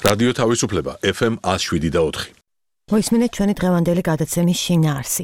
რადიო თავისუფლება FM 107.4. მოისმინეთ ჩვენი დღევანდელი გადაცემის შინაარსი.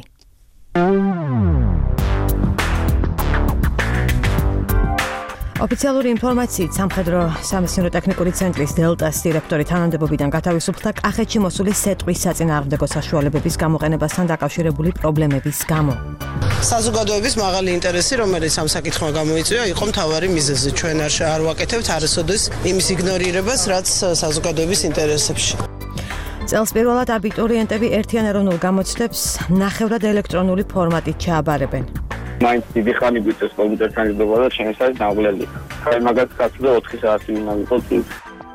ოფიციალური ინფორმაციით სამხედრო სამეცნიერო ტექნიკური ცენტრის დელტას დირექტორი თანამდებობიდან გათავისუფლდა კახეთში მოსული სეტყვის საწინააღმდეგო საშუალებების გამოყენებასთან დაკავშირებული პრობლემების გამო. საზოგადოების მაღალი ინტერესი, რომელიც ამ საკითხმა გამოიწვია, იყო მთავარი მიზეზი. ჩვენ არ ვაკეთებთ არასოდეს იმის იგნორირებას, რაც საზოგადოების ინტერესებში. წელს პირველად აბიტურიენტები ერთიან ეროვნულ გამოცდებს ნახევრად ელექტრონული ფორმატით ჩააბარებენ. მაინც დიდი ხანი გვიწევს კომპიუტერთან იდობა და ჩემს არის ნაღვლელი. აი მაგას კაცზე 4 საათი უნდა ვიყო წინ.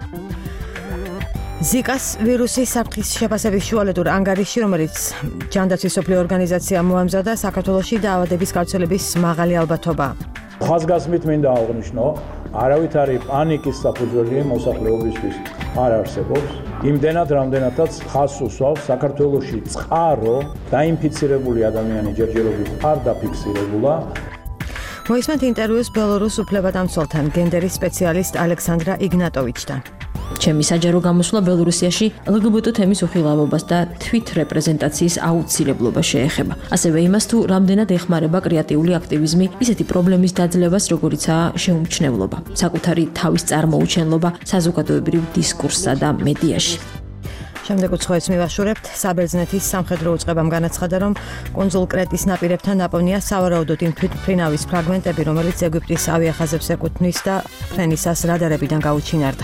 ზიკას ვირუსის საფრთხის შეფასების შუალედურ ანგარიში, რომელიც ჯანდაცვის მსოფლიო ორგანიზაცია მოამზადა, საქართველოში დაავადების გავრცელების მაღალი ალბათობა. ხაზგასმით მინდა აღვნიშნო, არავითარი პანიკის საფუძველი მოსახლეობისთვის არ არსებობს. იმდენად, რამდენადაც ხაზს უსვავს, საქართველოში წყარო დაინფიცირებული ადამიანი ჯერჯერობით არ დაფიქსირებულა. მოისმენთ ინტერვიუს ბელორუს უფლებადამცველთან, გენდერის სპეციალისტ ალექსანდრა იგნატოვიჩთან. ჩემი საჯარო გამოსვლა ბელორუსიაში LGBT თემის უხილავობას და თვით რეპრეზენტაციის აუცილებლობა შეეხება. ასევე იმას, თუ რამდენად ეხმარება კრეატიული აქტივიზმი ისეთი პრობლემის დაძლევას, როგორიცაა შეუმჩნევლობა, საკუთარი თავის წარმოუჩენლობა საზოგადოებრივ დისკურსსა და მედიაში. შემდეგ უცხოეთს მივაშურებთ. საბერძნეთის სამხედრო უწყებამ განაცხადა, რომ კუნძულ კრეტის ნაპირებთან ნაპოვნია სავარაუდოდ იმ თვითმფრინავის ფრაგმენტები, რომელიც ეგვიპტის ავიახაზებს ეკუთვნის და ფრენისას რადარებიდან გაუჩინარდა.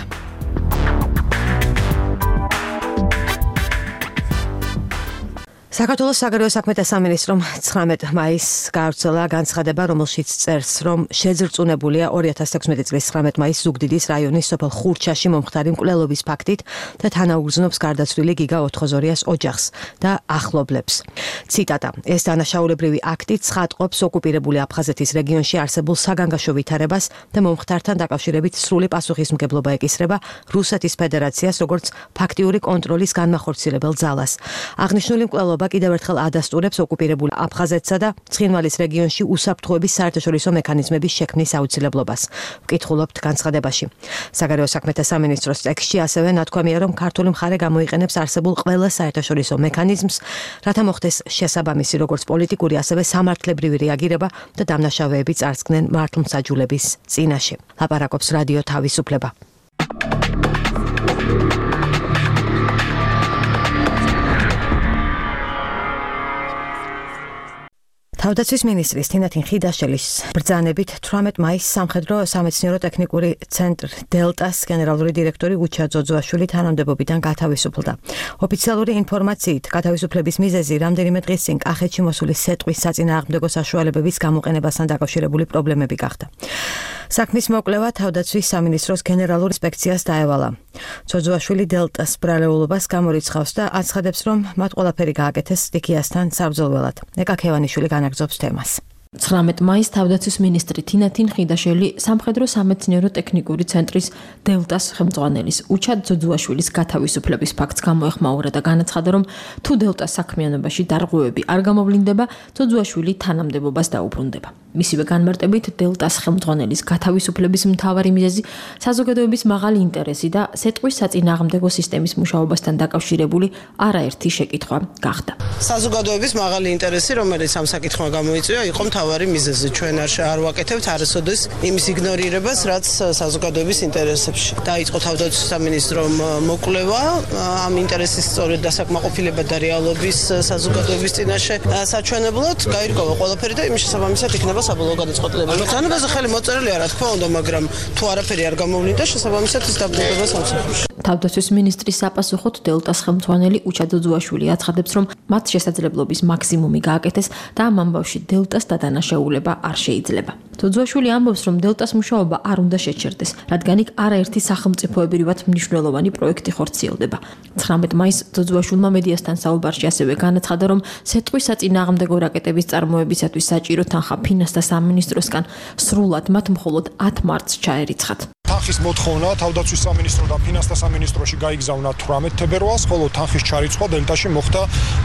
საქართველოს საგარეო საქმეთა სამინისტრომ 19 მაისს გაავრცელა განცხადება, რომელშიც წერს, რომ შეზრწუნებულია 2016 წლის 19 მაისს ზუგდიდის რაიონის სოფელ ხურჩაში მომხდარი მკვლელობის ფაქტით და თანაუგრძნობს გარდაცვლილი გიგა ოთხოზორიას ოჯახს და ახლობლებს. ციტატა: ეს დანაშაულებრივი აქტი ცხადყოფს ოკუპირებული აფხაზეთის რეგიონში არსებულ საგანგაშო ვითარებას და მომხდართან დაკავშირებით სრული პასუხისმგებლობა ეკისრება რუსეთის ფედერაციას, როგორც ფაქტიური კონტროლის განმახორციელებელ ძალას. აღნიშნული მკვლელობა კიდევ ერთხელ ადასტურებს ოკუპირებულ აფხაზეთსა და ცხინვალის რეგიონში უსაფრთხოების საერთაშორისო მექანიზმების შექმნის აუცილებლობას. ვკითხულობთ განცხადებაში. საგარეო საქმეთა სამინისტროს ტექსტში ასევე ნათქვამია, რომ ქართული მხარე გამოიყენებს არსებულ ყველა საერთაშორისო მექანიზმს, რათა მოხდეს შესაბამისი როგორც პოლიტიკური, ასევე სამართლებრივი რეაგირება და დამნაშავეები წარსდგნენ მართლმსაჯულების წინაშე. ლაპარაკობს რადიო თავისუფლება. თავდაცვის მინისტრის თინათინ ხიდაშელის ბრძანებით 18 მაისს სამხედრო სამეცნიერო ტექნიკური ცენტრ დელტას გენერალური დირექტორი უჩა ძოძუაშვილი თანამდებობიდან გათავისუფლდა. ოფიციალური ინფორმაციით, გათავისუფლების მიზეზი რამდენიმე დღის წინ კახეთში მოსული სეტყვის საწინააღმდეგო საშუალებების გამოყენებასთან დაკავშირებული პრობლემები გახდა. საქმის მოკვლევა თავდაცვის სამინისტროს გენერალურ ინსპექციას დაევალა. ძოძუაშვილი დელტას ბრალეულობას გამორიცხავს და აცხადებს, რომ მათ ყველაფერი გააკეთეს სტიქიასთან საბრძოლველად. ნეკა ქევანიშვილი განაგრძობს თემას. 19 მაისს თავდაცვის მინისტრი თინათინ ხიდაშელი სამხედრო სამეცნიერო ტექნიკური ცენტრის დელტას ხელმძღვანელის უჩა ძოძუაშვილის გათავისუფლების ფაქტს გამოეხმაურა და განაცხადა, რომ თუ დელტას საქმიანობაში დარღვევები არ გამოვლინდება, ძოძუაშვილი თანამდებობას დაუბრუნდება. მისივე განმარტებით, დელტას ხელმძღვანელის გათავისუფლების მთავარი მიზეზი საზოგადოების მაღალი ინტერესი და სეტყვის საწინააღმდეგო სისტემის მუშაობასთან დაკავშირებული არაერთი შეკითხვა გახდა. საზოგადოების მაღალი ინტერესი, რომელიც ამ საკითხმა გამოიწვია, იყო მთავარი მიზეზი. ჩვენ არ ვაკეთებთ არასოდეს იმის იგნორირებას, რაც საზოგადოების ინტერესებში. დაიწყო თავდაცვის სამინისტრომ მოკვლევა ამ ინტერესის სწორედ დასაკმაყოფილება და რეალობის საზოგადოების წინაშე საჩვენებლად, გაირკვევა ყველაფერი და იმის შესაბამისად იქნება საბოლოო გადაწყვეტილება. ბრძანებაზე ხელი მოწერილია, რა თქმა უნდა, მაგრამ თუ არაფერი არ გამოვლინდა, შესაბამისად ის დაბრუნდება სამსახურში. თავდაცვის მინისტრის საპასუხოდ დელტას ხელმძღვანელი უჩა ძოძუაშვილი აცხადებს, რომ მათ შესაძლებლობის მაქსიმუმი გააკეთეს და ამ ამბავში დელტას დადანაშაულება არ შეიძლება. ძოძუაშვილი ამბობს, რომ დელტას მუშაობა არ უნდა შეჩერდეს, რადგან იქ არაერთი სახელმწიფოებრივად მნიშვნელოვანი პროექტი ხორციელდება. 19 მაისს ძოძუაშვილმა მედიასთან საუბარში ასევე განაცხადა, რომ სეტყვის საწინააღმდეგო რაკეტების წარმოებისათვის საჭირო თანხა ფინანსთა სამინისტროსგან სრულად მათ მხოლოდ 10 მარტს ჩაერიცხათ. თანხის მოთხოვნა თავდაცვის სამინისტრო და ფინანსთა სამინისტროში გაიგზავნა 18 თებერვალს, ხოლო თანხის ჩარიცხვა დელტაში მოხდა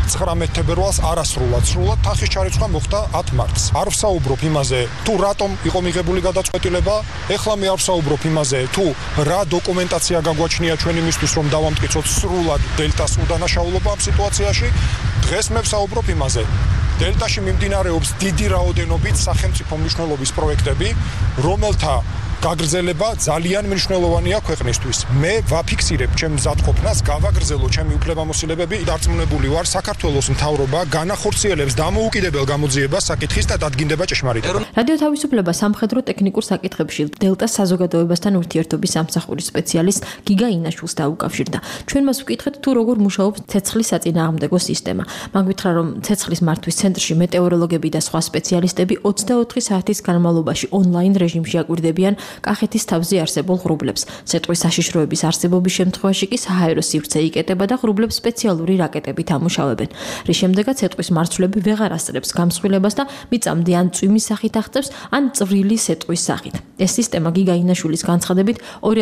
19 თებერვალს არასრულად. სრულად თანხის ჩარიცხვა მოხდა 10 მარტს. არ ვსაუბრობ იმაზე, თუ რატომ იყო მიღებული გადაწყვეტილება, ეხლა მე არ ვსაუბრობ იმაზე, თუ რა დოკუმენტაცია გაგვაჩნია ჩვენ იმისთვის, რომ დავამტკიცოთ სრულად დელტას უდანაშაულობა ამ სიტუაციაში. დღეს მე ვსაუბრობ იმაზე. დელტაში მიმდინარეობს დიდი რაოდენობით სახელმწიფო მნიშვნელობის პროექტები, რომელთა გაგრძელება ძალიან მნიშვნელოვანია ქვეყნისთვის. მე ვაფიქსირებ ჩემ მზადყოფნას, გავაგრძელო ჩემი უფლებამოსილებები, დარწმუნებული ვარ, საქართველოს მთავრობა განახორციელებს დამოუკიდებელ გამოძიებას საკითხის და დადგინდება ჭეშმარიტება. რადიო თავისუფლება სამხედრო ტექნიკურ საკითხებში დელტას საზოგადოებასთან ურთიერთობის სამსახურის სპეციალისტ გიგა ინაშვილს დაუკავშირდა. ჩვენ მას ვკითხეთ, თუ როგორ მუშაობს ცეცხლის საწინააღმდეგო სისტემა. მაგ ვითხრა, რომ ცეცხლის მართვის ცენტრში მეტეოროლოგები და სხვა სპეციალისტები 24 საათის განმავლობაში ონლაინ რეჟიმში აკვირდებიან კახეთის თავზე არსებულ ღრუბლებს. სეტყვის საშიშროების არსებობის შემთხვევაში კი საჰაერო სივრცე იკეტება და ღრუბლებს სპეციალური რაკეტებით ამუშავებენ. რის შემდეგაც სეტყვის მარცვლები ვეღარ ასწრებს გამსხვილებას და მიწამდე ან წვიმის სახით აღწევს, ან წვრილი სეტყვის სახით. ეს სისტემა გიგა ინაშვილის განცხადებით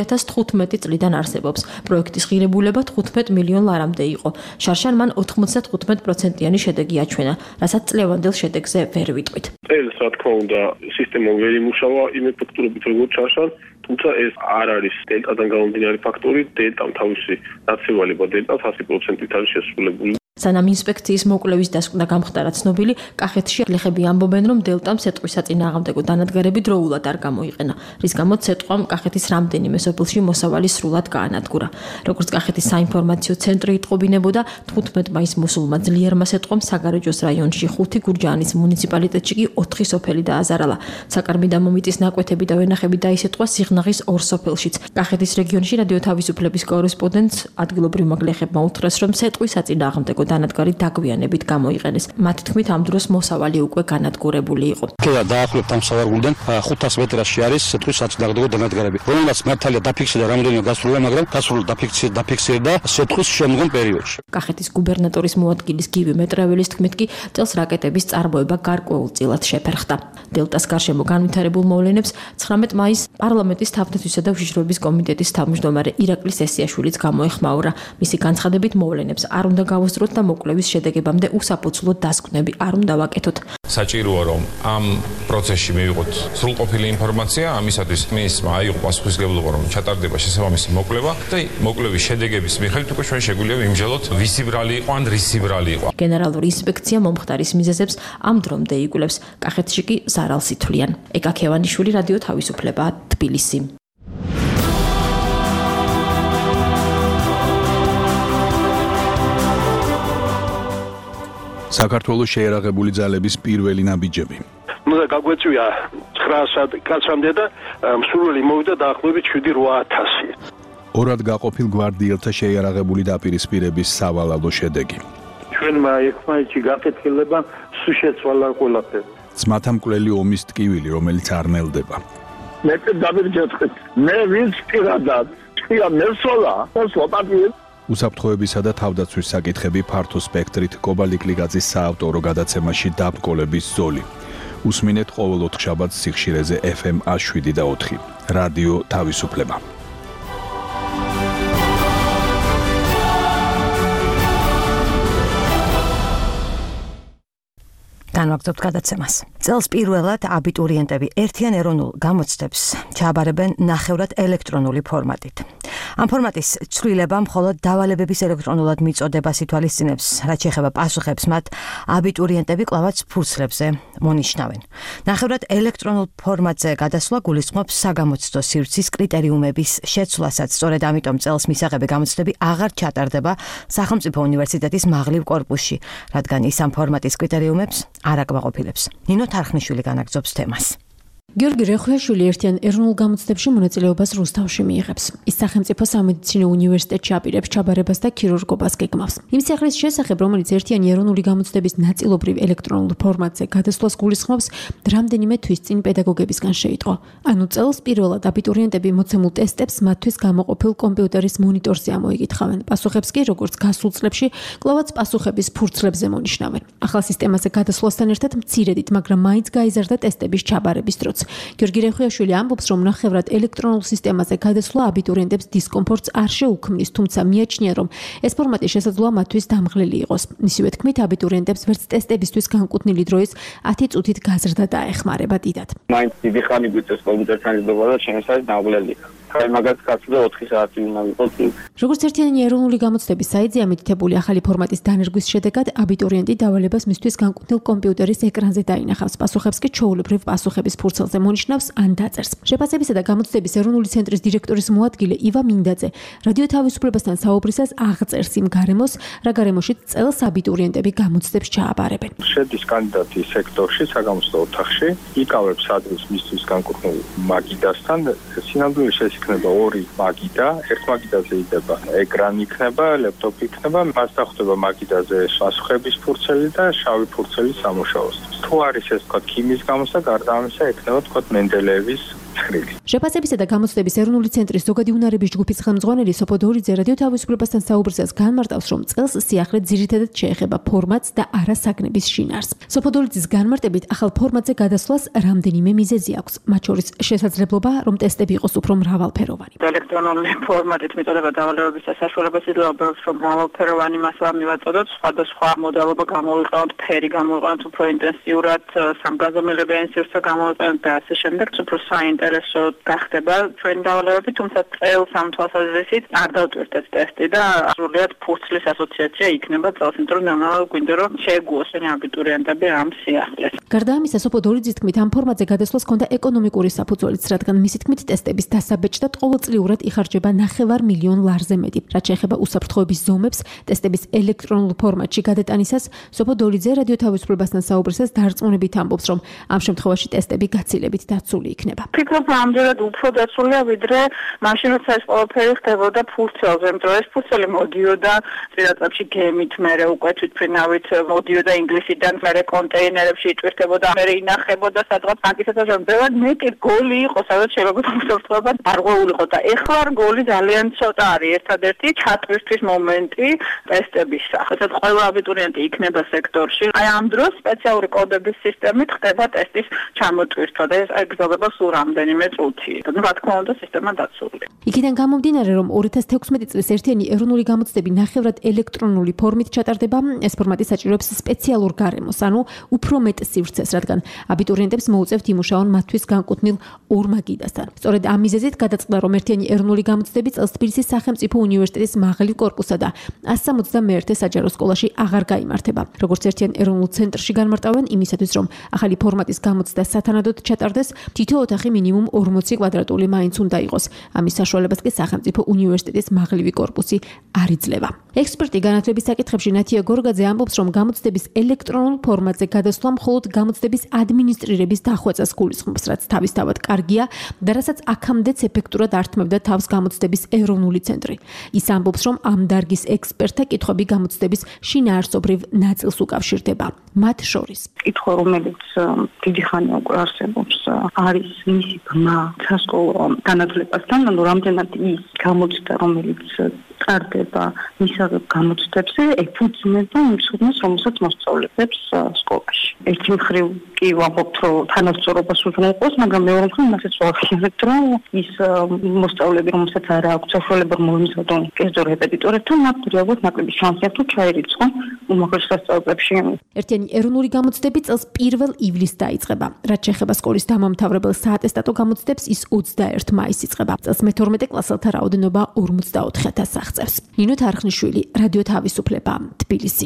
2015 წლიდან არსებობს. პროექტის ღირებულება 15 მილიონ ლარამდე იყო. შარშან მან 95%-იანი შედეგი აჩვენა, რასაც წლევანდელ შედეგზე ვერ ვიტყვით. წელს რა თქმა უნდა სისტემა ვერ იმუშავა იმ ეფექტურობით როგორც შარშან, თუმცა ეს არ არის დელტადან გამომდინარე ფაქტორი, დელტამ თავისი დაცევალება დელტას 100%-ით არის შესრულებული. სანამ ინსპექციის მოკვლევის დასკვნა გამხდარა ცნობილი, კახეთში გლეხები ამბობენ, რომ დელტამ სეტყვის საწინააღმდეგო დანადგარები დროულად არ გამოიყენა, რის გამოც სეტყვამ კახეთის რამდენიმე სოფელში მოსავალი სრულად გაანადგურა. როგორც კახეთის საინფორმაციო ცენტრი იტყობინებოდა, 15 მაისს მოსულმა ძლიერმა სეტყვამ საგარეჯოს რაიონში 5 გურჯაანის მუნიციპალიტეტში კი 4 სოფელი დააზარალა. საკარმი და მომიტის ნაკვეთები და ვენახები დაისეტყვა სიღნაღის 2 სოფელშიც. კახეთის რეგიონში რადიო თავისუფლების კორესპონდენტს ადგილობრივმა გლეხებმა უთხრეს, რომ სეტყვის საწინააღმდეგო დანადგარი დაგვიანებით გამოიყენეს. მათი თქმით, ამ დროს მოსავალი უკვე განადგურებული იყო. კიდევ დაახლოებით ამ სავარგულიდან 500 მეტრში არის სეტყვის საწინააღმდეგო დანადგარები, რომელსაც მართალია დაფიქსირდა რამდენიმე გასროლია, მაგრამ გასროლ დაფიქსირდა სეტყვის შემდგომ პერიოდში. კახეთის გუბერნატორის მოადგილის გივი მეტრაველის თქმით კი წელს რაკეტების წარმოება გარკვეულწილად შეფერხდა. დელტას გარშემო განვითარებულ მოვლენებს 19 მაისს პარლამენტის თავდაცვისა და უშიშროების კომიტეტის თავმჯდომარე ირაკლი სესიაშვილიც გამოეხმაურა. მისი განცხადებით მოვლენებს არ უნდა გავუსწროთ და მოკვლევის შედეგებამდე უსაფუძვლოდ დასკვნები არ უნდა ვაკეთოთ. საჭიროა რომ ამ პროცესში მივიღოთ სრულყოფილი ინფორმაცია, ამისათვის მინისტრმა აიღო პასუხისმგებლობა, რომ ჩატარდება შესაბამისი მოკვლევა და მოკვლევის შედეგების მიხედვით უკვე ჩვენ შეგვიძლია ვიმსჯელოთ, ვისი ბრალი იყო ან რისი ბრალი იყო. გენერალური ინსპექცია მომხდარის მიზეზებს ამ დრომდე იკვლევს. კახეთში კი ზარალს ითვლიან. ეკა ქევანიშვილი, რადიო თავისუფლება, თბილისი. საქართველოს შეიარაღებული ძალების პირველი ნაბიჯები. უნდა გაგვეწვია 900 კაცამდე და მსურველი მოვიდა დაახლოებით 7-8000. ორად გაყოფილ გვარდიელთა შეიარაღებული დაპირისპირების სავალალო შედეგი. ჩვენმა ერთმანეთში გაკეთილება სულ შეცვალა ყველაფერი. ძმათა მკვლელი ომის ტკივილი, რომელიც არ ნელდება. მე დავირჯეთქეთ. მე ვინც პირადად თქვია მესოლა, სლოპატიე უსაფრთხოებისა და თავდაცვის საკითხები ფართო სპექტრით კობალიკლიგაძის საავტორო გადაცემაში დაბრკოლების ზოლი. უსმინეთ ყოველ 4 შაბათს სიხშირეზე FM 107.4. რადიო თავისუფლება. განვაგრძობთ გადაცემას. წელს პირველად აბიტურიენტები ერთიან ეროვნულ გამოცდებს ჩააბარებენ ნახევრად ელექტრონული ფორმატით. ამ ფორმატის ცვლილება მხოლოდ დავალებების ელექტრონულად მიწოდებას ითვალისწინებს, რაც შეეხება პასუხებს მათ აბიტურიენტები კვლავაც ფურცლებზე მონიშნავენ. ნახევრად ელექტრონულ ფორმატზე გადასვლა გულისხმობს საგამოცდო სივრცის კრიტერიუმების შეცვლასაც. სწორედ ამიტომ წელს მისაღები გამოცდები აღარ ჩატარდება სახელმწიფო უნივერსიტეტის მაღლივ კორპუსში, რადგან ის ამ ფორმატის კრიტერიუმებს არ აკმაყოფილებს. ნინო თარხნიშვილი განაგრძობს თემას. გიორგი რეხვიაშვილი ერთიან ეროვნულ გამოცდებში მონაწილეობას რუსთავში მიიღებს. ის სახელმწიფო სამედიცინო უნივერსიტეტში აპირებს ჩაბარებას და ქირურგობას გეგმავს. იმ სახლის შესახებ, რომელიც ერთიანი ეროვნული გამოცდების ნაწილობრივ ელექტრონულ ფორმატზე გადასვლას გულისხმობს, რამდენიმე თვის წინ პედაგოგებისგან შეიტყო. ანუ წელს პირველად აბიტურიენტები მოცემულ ტესტებს მათთვის გამოყოფილ კომპიუტერის მონიტორზე ამოიკითხავენ. პასუხებს კი, როგორც გასულ წლებში, კვლავაც პასუხების ფურცლებზე მონიშნავენ. ახალ სისტემაზე გადასვლასთან ერთად მცირედით, მაგრამ მაინც გაიზარდა ტესტების ჩაბარების დროც. გამოც. გიორგი რეხუიაშვილი ამბობს, რომ ნახევრად ელექტრონულ სისტემაზე გადასვლა აბიტურიენტებს დისკომფორტს არ შეუქმნის, თუმცა მიაჩნია, რომ ეს ფორმატი შესაძლოა მათთვის დამღლელი იყოს. მისივე თქმით, აბიტურიენტებს ვერც ტესტებისთვის განკუთვნილი დროის 10 წუთით გაზრდა დაეხმარება დიდად. მაინც დიდი ხანი გვიწევს კომპიუტერთან იზრდება და შემოსავლის დამღლელი. აი მაგას კაცზე 4 საათი უნდა ვიყოს. როგორც ერთიანი ეროვნული გამოცდების საიტზე ამიტითებული ახალი ფორმატის დანერგვის შედეგად აბიტურიენტი დავალებას მისთვის განკუთვნილ კომპიუტერის ეკრანზე დაინახავს. პასუხებს კი ჩვეულებრივ პასუხების ფურცელზე მონიშნავს ან დაწერს. შეფასებისა და გამოცდების ეროვნული ცენტრის დირექტორის მოადგილე ივა მინდაძე რადიო თავისუფლებასთან საუბრისას აღწერს იმ გარემოს, რა გარემოშიც წელს აბიტურიენტები გამოცდებს ჩააბარებენ. შედის კანდიდატი სექტორში, საგამოცდო ოთახში, იკავებს ადგილს მისთვის განკუთვნილ მაგიდასთან, სინამდვილეში იქნება 2 მაგიდა, ერთ მაგიდაზე იდება ეკრანი იქნება, ლეპტოპი იქნება, მას დახვდება მაგიდაზე პასუხების ფურცელი და შავი ფურცელი სამუშაოსთვის. თუ არის ეს თქვა ქიმიის გამოსა, გარდა ამისა ექნება თქვა მენდელეევის ცხრილი. შეფასებისა და გამოცდების ეროვნული ცენტრის ზოგადი უნარების ჯგუფის ხელმძღვანელი სოფო დორიძე რადიო თავისუფლებასთან საუბრისას განმარტავს, რომ წელს სიახლე ძირითადად შეეხება ფორმატს და არა საგნების შინაარსს. სოფო დორიძის განმარტებით, ახალ ფორმატზე გადასვლას რამდენიმე მიზეზი აქვს, მათ შორის შესაძლებლობა, რომ ტესტები იყოს უფრო მრავალფეროვანი. ელექტრონული ფორმატით მიწოდება დავალებების საშუალებას იძლევა, რომ მრავალფეროვანი მასალა მივაწოდოთ, სხვადასხვა მოდელობა გამოვიყენოთ, ფერი გამოვიყენოთ უფრო ინტენსიურად, სამგანზომილებიანი სივრცე გამოვიყენოთ და ასე შემდეგ, უფრო საინტერესო გახდება ჩვენი დავალებები, თუმცა წელს ამ თვალსაზრისით არ დავტვირთეთ ტესტი და სრულიად ფურცლის ასოციაცია იქნება წელს, იმიტომ რომ გვინდა რომ შეეგუოსენ აბიტურიენტები ამ სიახლეს. გარდა ამისა, სოფო დორიძის თქმით, ამ ფორმატზე გადასვლას ჰქონდა ეკონომიკური საფუძველიც, რადგან მისი თქმით ტესტების დასაბეჭდად ყოველწლიურად იხარჯება 9 მილიონ ლარზე მეტი. რაც შეეხება უსაფრთხოების ზომებს, ტესტების ელექტრონულ ფორმატში გადატანისას, სოფო დორიძე რადიო თავისუფლებასთან საუბრისას დარწმუნებით ამბობს, რომ ამ შემთხვევაში ტესტები გაცილებით დაცული იქნება. ფიქრობ, ამდენად უფრო დაცულია, ვიდრე მაშინ როცა ეს ყველაფერი ხდებოდა ფურცელზე, იმიტომ რომ ეს ფურცელი მოდიოდა წინაწლებში გემით, მერე უკვე თვითმფრინავით მოდიოდა ინგლისიდან, მერე კონტეინერებში იტვირთებოდა, მერე ინახებოდა სადღაც ბანკისათვის, რომ ბევრად მეტი გოლი იყო, სადაც შეიძლება უსაფრთხოება დარღვეულიყო და ეხლა გოლი ძალიან ცოტა არის, ერთადერთი ჩატვირთვის მომენტი ტესტების სახით. ყველა აბიტურიენტი იქნება სექტორში. აი ამ დროს სპეციალური კოდების სისტემით ხდება ტესტის ჩამოტვირთვა და ეს გრძელდება სულ რამდენიმე წუთი. და რა თქმა უნდა, სისტემა დაცულია. იქიდან გამომდინარე, რომ 2016 წლის ერთიანი ეროვნული გამოცდები ნახევრად ელექტრონული ფორმით ჩატარდება, ეს ფორმატი საჭიროებს სპეციალურ გარემოს, ანუ უფრო მეტ სივრცეს, რადგან აბიტურიენტებს მოუწევთ იმუშაონ მათთვის განკუთვნილ 2 მაგიდასთან. სწორედ ამ მიზეზით გადაწყდა, რომ ერთიანი ეროვნული გამოცდები წელს თბილისის სახელმწიფო უნივერსიტეტის მაღალი კორპუსსა და 161 საჯარო სკოლაში აღარ გაიმართება. როგორც ერთიან ეროვნულ ცენტრში განმარტავენ, იმისათვის, რომ ახალი ფორმატის გამოცდა სათანადოდ ჩატარდეს, თითო ოთახი მინიმუმ 40 კვადრატული მაინც უნდა იყოს. ამის საშუალებას კი სახელმწიფო უნივერსიტეტის მაღლივი კორპუსი არ იძლევა. ექსპერტი განათლების საკითხებში ნათია გორგაძე ამბობს, რომ გამოცდების ელექტრონულ ფორმატზე გადასვლა მხოლოდ გამოცდების ადმინისტრირების დახვეწას გულისხმობს, რაც თავისთავად კარგია და რასაც აქამდეც ეფექტურად ართმევდა თავს გამოცდების ეროვნული ცენტრი. ის ამბობს, რომ ამ დარგის ექსპერტთა კითხვები გამოცდების შინაარსობრივ ნაწილს უკავშირდება. მათ შორის კითხვა, რომელიც დიდი ხანია უკვე არსებობს, არის მისი ბმა სასკოლო განათლებასთან, ანუ რამდენად ის გამოცდა, რომელიც წარდება მისაღებ გამოცდებზე, ეფუძნება იმ ცოდნას, რომელსაც მოსწავლებს სკოლაში. ერთი მხრივ კი ვამბობთ, რომ თანასწორობას უზრუნველყოფს, მაგრამ მეორე მხრივ მასაც ვახსენებთ, რომ ის მოსწავლეები, რომელსაც არ აქვს საშუალება მოემზადონ კერძო რეპეტიტორებთან, მათ რეალურად ნაკლები შანსი აქვს ჩაირიცხონ უმაღლეს სასწავლებლებში. ერთიანი ეროვნული გამოცდები წელს 1 ივლისს დაიწყება. რაც შეეხება სკოლის დამამთავრებელ საატესტატო გამოცდებს, ის 21 მაისს იწყება. წელს მე-12 კლასელთა რაოდენობა 44,000-ს აღწევს. ნინო თარხნიშვილი, რადიო თავისუფლება, თბილისი.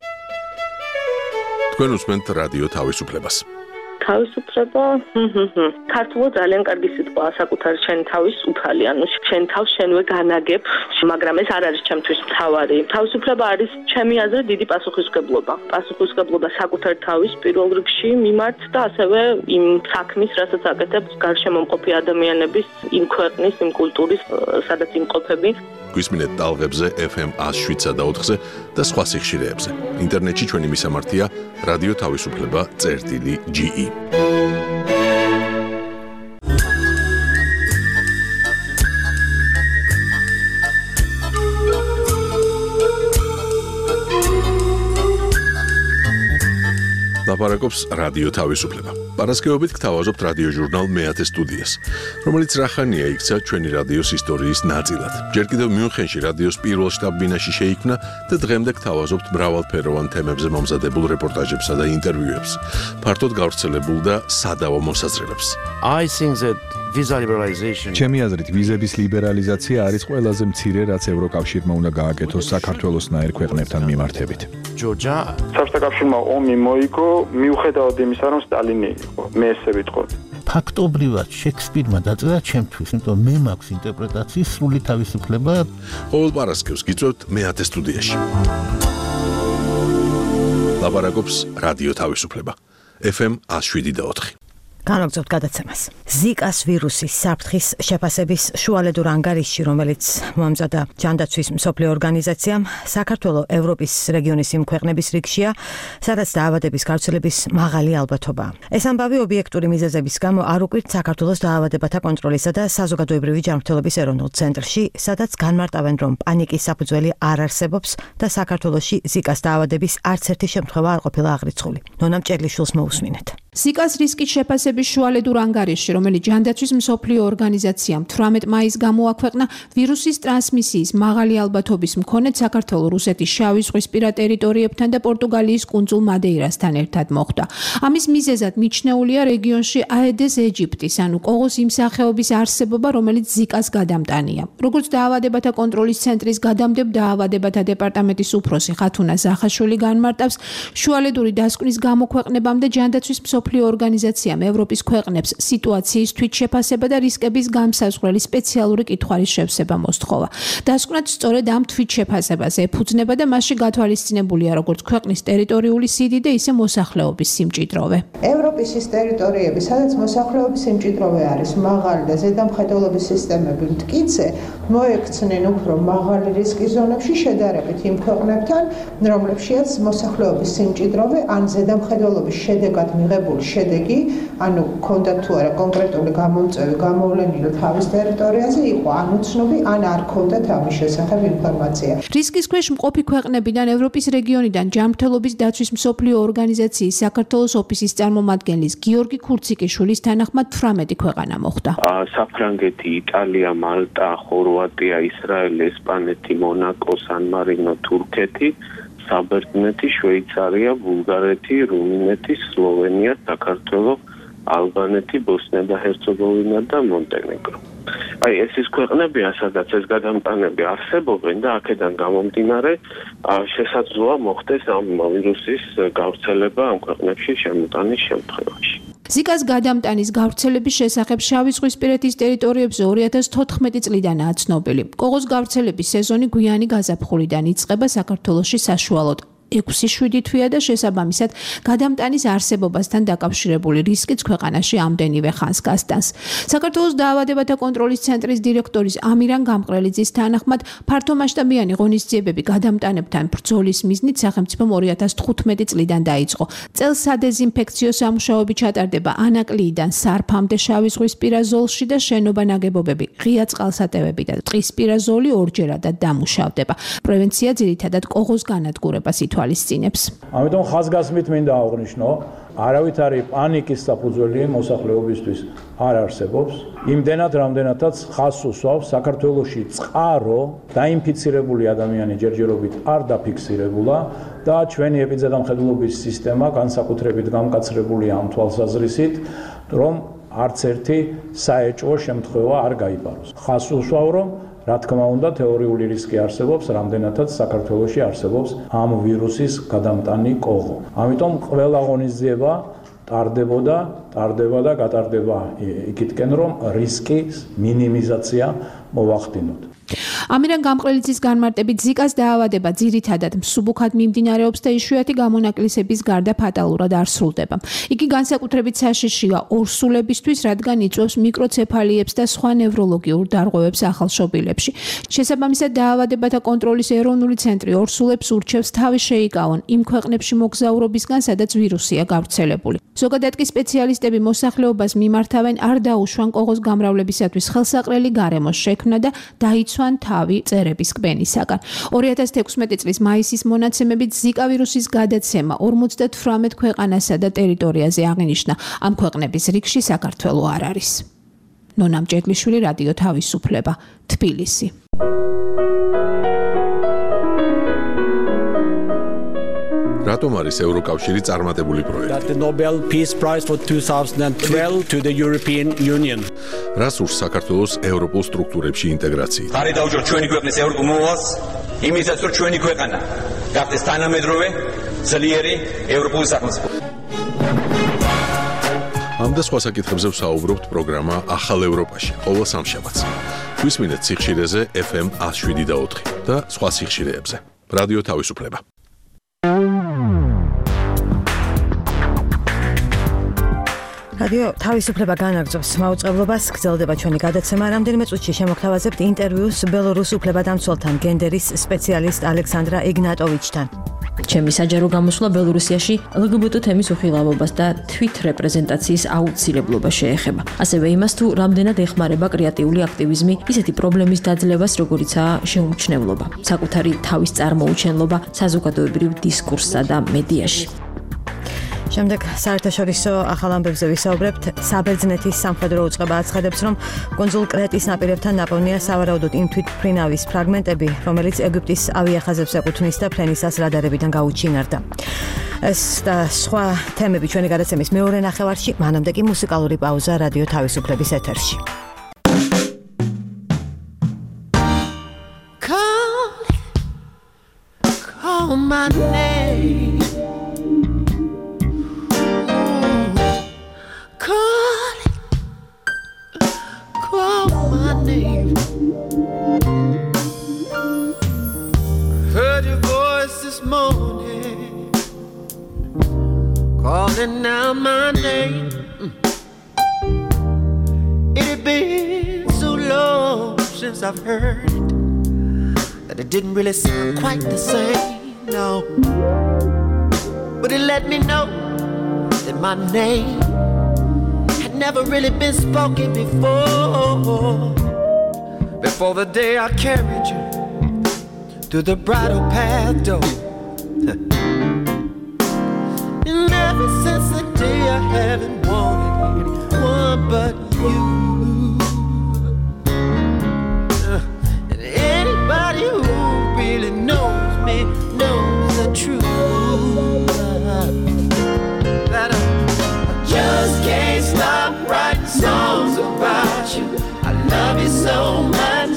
თქვენ უსმენთ რადიო თავისუფლებას. თავისუფლება, ქართულად ძალიან კარგი სიტყვაა, საკუთარი შენ თავის უფალი, ანუ შენ თავს შენვე განაგებ, მაგრამ ეს არ არის ჩემთვის მთავარი. თავისუფლება არის ჩემი აზრით დიდი პასუხისმგებლობა. პასუხისმგებლობა საკუთარ თავის პირველ რიგში მიმართ და ასევე იმ საქმის, რასაც აკეთებ გარშემო მყოფი ადამიანების, იმ ქვეყნის, იმ კულტურის, სადაც იმყოფები. გვისმინეთ ტალღებზე FM 107.4-ზე და სხვა სიხშირეებზე. ინტერნეტში ჩვენი მისამართია რადიო თავისუფლება.ge. ლაპარაკობს რადიო თავისუფლება. პარასკევობით გთავაზობთ რადიოჟურნალ მეათე სტუდიას, რომელიც რახანია იქცა ჩვენი რადიოს ისტორიის ნაწილად. ჯერ კიდევ მიუნხენში რადიოს პირველ შტაბ-ბინაში შეიქმნა და დღემდე გთავაზობთ მრავალფეროვან თემებზე მომზადებულ რეპორტაჟებსა და ინტერვიუებს, ფართოდ გავრცელებულ და სადავო მოსაზრებებს. ჩემი აზრით, ვიზების ლიბერალიზაცია არის ყველაზე მცირე, რაც ევროკავშირმა უნდა გააკეთოს საქართველოსნაირ ქვეყნებთან მიმართებით. საბჭოთა კავშირმა ომი მოიგო, მიუხედავად იმისა, რომ სტალინი იყო, მე ესე ვიტყოდი. ფაქტობრივად შექსპირმა დაწერა ჩემთვის, იმიტომ მე მაქვს ინტერპრეტაციის სრული თავისუფლება. ყოველ პარასკევს გიწევთ მეათე სტუდიაში. ლაპარაკობს რადიო თავისუფლება. FM 107.4. განაგრძობთ გადაცემას. ზიკას ვირუსის საფრთხის შეფასების შუალედურ ანგარიშში, რომელიც მოამზადა ჯანდაცვის მსოფლიო ორგანიზაციამ, საქართველოს ევროპის რეგიონის იმ ქვეყნების რიგშია, სადაც დაავადების გავრცელების მაღალი ალბათობაა. ეს ამბავი ობიექტური მიზეზების გამო არ უკვირთ საქართველოს დაავადებათა კონტროლისა და საზოგადოებრივი ჯანმრთელობის ეროვნულ ცენტრში, სადაც განმარტავენ, რომ პანიკის საფუძველი არ არსებობს და საქართველოში ზიკას დაავადების არც ერთი შემთხვევა არ ყოფილა აღრიცხული. ნონა მჭედლიშვილს მოусმინეთ. ზიკას რისკის შეფასების შუალედურ ანგარიშში, რომელიც ჯანდაცვის მსოფლიო ორგანიზაციამ 18 მაისს გამოაქვეყნა, ვირუსის ტრანსმისიის მაღალი ალბათობის მქონე საქართველოს, რუსეთის შავიზღვისპირა ტერიტორიებთან და პორტუგალიის კუნძულ მადეირასთან ერთად მოხვდა. ამის მიზეზად მიჩნეულია რეგიონში აედეს ეჯიპტის, ანუ კოღოს იმ სახეობის არსებობა, რომელიც ზიკას გადამტანია. როგორც დაავადებათა კონტროლის ცენტრის გადამდებ დაავადებათა დეპარტამენტის უფროსი ხათუნა ზახაშვილი განმარტავს, შუალედური დასკვნის გამოქვეყნებამდე ჯანდაცვის მსოფლიო ორგანიზაციამ ევროპის ქვეყნებს სიტუაციის თვითშეფასება და რისკების განსაზღვრელი სპეციალური კითხვარის შევსება მოსთხოვა. დასკვნად სწორედ ამ თვითშეფასებას ეფუძნება და მასში გათვალისწინებულია როგორც ქვეყნის ტერიტორიული სიდიდე, ისე მოსახლეობის სიმჭიდროვე. ევროპის ის ტერიტორიები, სადაც მოსახლეობის სიმჭიდროვე არის მაღალი და ზედამხედველობის სისტემები მტკიცე, მოექცნენ უფრო მაღალი რისკის ზონებში შედარებით იმ ქვეყნებთან, რომლებშიც მოსახლეობის სიმჭიდროვე ან ზედამხედველობის შედეგად მიღებული შედეგი, ანუ ქონდა თუ არა კონკრეტული გამომწვევი გამოვლენილი თავის ტერიტორიაზე იყო ან უცნობი, ან არ ქონდათ ამის შესახებ ინფორმაცია. რისკის ქვეშ მყოფი ქვეყნებიდან ევროპის რეგიონიდან ჯანმრთელობის დაცვის მსოფლიო ორგანიზაციის საქართველოს ოფისის წარმომადგენლის გიორგი ქურციკიშვილის თანახმად 18 ქვეყანა მოხვდა. საფრანგეთი, იტალია, მალტა, ხორვატია, ისრაელი, ესპანეთი, მონაკო, სან-მარინო, თურქეთი, საბერძნეთი, შვეიცარია, ბულგარეთი, რუმინეთი, სლოვენია, საქართველო, ალბანეთი, ბოსნია და ჰერცეგოვინა და მონტენეგრო. აი ეს ის ქვეყნებია, სადაც ეს გადამტანები არსებობენ და აქედან გამომდინარე შესაძლოა მოხდეს ამ ვირუსის გავრცელება ამ ქვეყნებში შემოტანის შემთხვევაში. ზიკას გადამტანის გავრცელების შესახებ შავიზღვისპირეთის ტერიტორიებზე 2014 წლიდანაა ცნობილი. კოღოს გავრცელების სეზონი გვიანი გაზაფხულიდან იწყება საქართველოში საშუალოდ 6-7 თვეა და შესაბამისად გადამტანის არსებობასთან დაკავშირებული რისკიც ქვეყანაში ამდენივე ხანს გასტანს. საქართველოს დაავადებათა კონტროლის ცენტრის დირექტორის ამირან გამყრელიძის თანახმად, ფართომასშტაბიანი ღონისძიებები გადამტანებთან ბრძოლის მიზნით სახელმწიფომ 2015 წლიდან დაიწყო. წელს სადეზინფექციო სამუშაოები ჩატარდება ანაკლიიდან სარფამდე შავიზღვისპირა ზოლში და შენობა ნაგებობები, ღია წყალსატევები და ტყისპირა ზოლი ორჯერადად დამუშავდება. პრევენცია ძირითადად კოღოს განადგურებას თვალისწინებს. ამიტომ ხაზგასმით მინდა აღვნიშნო, არავითარი პანიკის საფუძველი მოსახლეობისთვის არ არსებობს. იმდენად, რამდენადაც ხაზს უსვავს საქართველოში წყარო დაინფიცირებული ადამიანი ჯერჯერობით არ დაფიქსირებულა და ჩვენი ეპიდემიოლოგიის სისტემა განსაკუთრებით გამკაცრებულია ამ თვალსაზრისით, რომ არც ერთი საეჭვო შემთხვევა არ გაიპაროს. ხაზს უსვავ, რომ რა თქმა უნდა თეორიული რისკი არსებობს, რამდენადაც საქართველოში არსებობს ამ ვირუსის გადამტანი კოღო. ამიტომ ყველა ღონისძიება ტარდება და გატარდება იქითკენ, რომ რისკის მინიმიზაცია მოვახდინოთ. ამირან გამყრელიძის განმარტებით, ზიკას დაავადება ძირითადად მსუბუქად მიმდინარეობს და იშვიათი გამონაკლისების გარდა ფატალურად არ სრულდება. იგი განსაკუთრებით საშიშია ორსულებისთვის, რადგან იწვევს მიკროცეფალიებს და სხვა ნევროლოგიურ დარღვევებს ახალშობილებში. შესაბამისად, დაავადებათა კონტროლის ეროვნული ცენტრი ორსულებს ურჩევს თავი შეიკავონ იმ ქვეყნებში მოგზაურობისგან, სადაც ვირუსია გავრცელებული. ზოგადად კი სპეციალისტები სოციალისტები მოსახლეობას მიმართავენ არ დაუშვან კოღოს გამრავლებისათვის ხელსაყრელი გარემოს შექმნა და დაიცვან თავი წერების კბენისაგან. 2016 წლის მაისის მონაცემებით ზიკა ვირუსის გადაცემა 58 ქვეყანასა და ტერიტორიაზე აღინიშნა. ამ ქვეყნების რიგში საქართველო არ არის. ნონა მჭედლიშვილი, რადიო თავისუფლება, თბილისი. რატომ არის ევროკავშირი წარმატებული პროექტი? The Nobel Peace Prize for 2012 to the European Union. რას ურს საქართველოს ევროპულ სტრუქტურებში ინტეგრაციით? ხარი დაუჭიროთ ჩვენი ქვეყნის ევროპულ მოვალს, იმისაც რომ ჩვენი ქვეყანა გახდეს თანამედროვე, ძლიერი ევროპული სახელმწიფო. ამ და სხვა საკითხებზე ვსაუბრობთ პროგრამა ახალ ევროპაში, ყოველ სამშაბათს. გვისმინეთ სიხშირეზე FM 107.4 და სხვა სიხშირეებზე. რადიო თავისუფლება. რადიო თავისუფლება განაგრძობს მაუწყებლობას, გრძელდება ჩვენი გადაცემა. რამდენიმე წუთში შემოგთავაზებთ ინტერვიუს ბელორუს უფლებადამცველთან, გენდერის სპეციალისტ ალექსანდრა იგნატოვიჩთან. ჩემი საჯარო გამოსვლა ბელორუსიაში LGBT თემის უხილავობას და თვით რეპრეზენტაციის აუცილებლობა შეეხება. ასევე იმას, თუ რამდენად ეხმარება კრეატიული აქტივიზმი ისეთი პრობლემის დაძლევას, როგორიცაა შეუმჩნევლობა, საკუთარი თავის წარმოუჩენლობა საზოგადოებრივ დისკურსსა და მედიაში. შემდეგ საერთაშორისო ახალ ამბებზე ვისაუბრებთ. საბერძნეთის სამხედრო უწყება აცხადებს, რომ კუნძულ კრეტის ნაპირებთან ნაპოვნია სავარაუდოდ იმ თვითმფრინავის ფრაგმენტები, რომელიც ეგვიპტის ავიახაზებს ეკუთვნის და ფრენისას რადარებიდან გაუჩინარდა. ეს და სხვა თემები ჩვენი გადაცემის მეორე ნახევარში, მანამდე კი მუსიკალური პაუზა რადიო თავისუფლების ეთერში. Call my name. Call my name. Heard your voice this morning, calling out my name. It had been so long since I've heard it that it didn't really sound quite the same, no. But it let me know that my name never really been spoken before the day I carried you through the bridal path door. And ever since the day I haven't wanted anyone but you. And anybody who really knows me knows the truth. That I just can't stop writing songs about you. I love you so much.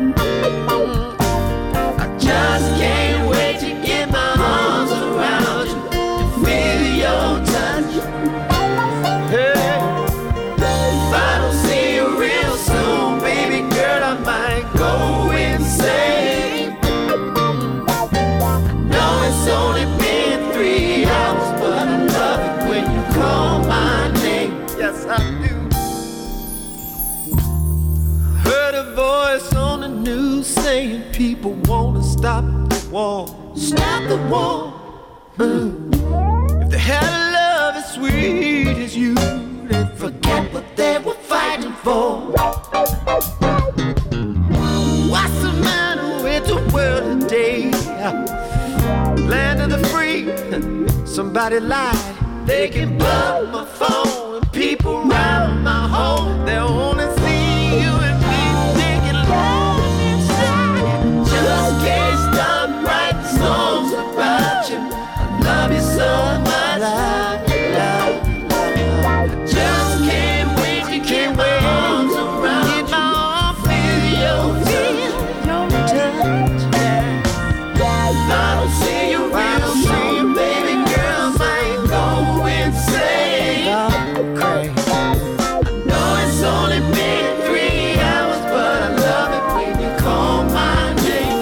I just can't wait to get my arms around you and feel your touch. Hey, if I don't see you real soon, baby girl, I might go insane. I know it's only been 3 hours, but I love it when you call my name. Yes, I do. Heard a voice on the news saying people want to stop the war. Stop the war. If they had a love as sweet as you, they'd forget what they were fighting for. What's the matter with the world today? Land of the free. Somebody lied. They can plug my phone and people round my home. They'll only see you and me making love inside. Just can't stop writing songs about you. I love you so much. Love. I just can't wait to get my arms around you. Get my arm, feel your touch. If I don't see you real soon, baby girl, I might go insane. I know it's only been 3 hours, but I love it when you call my name.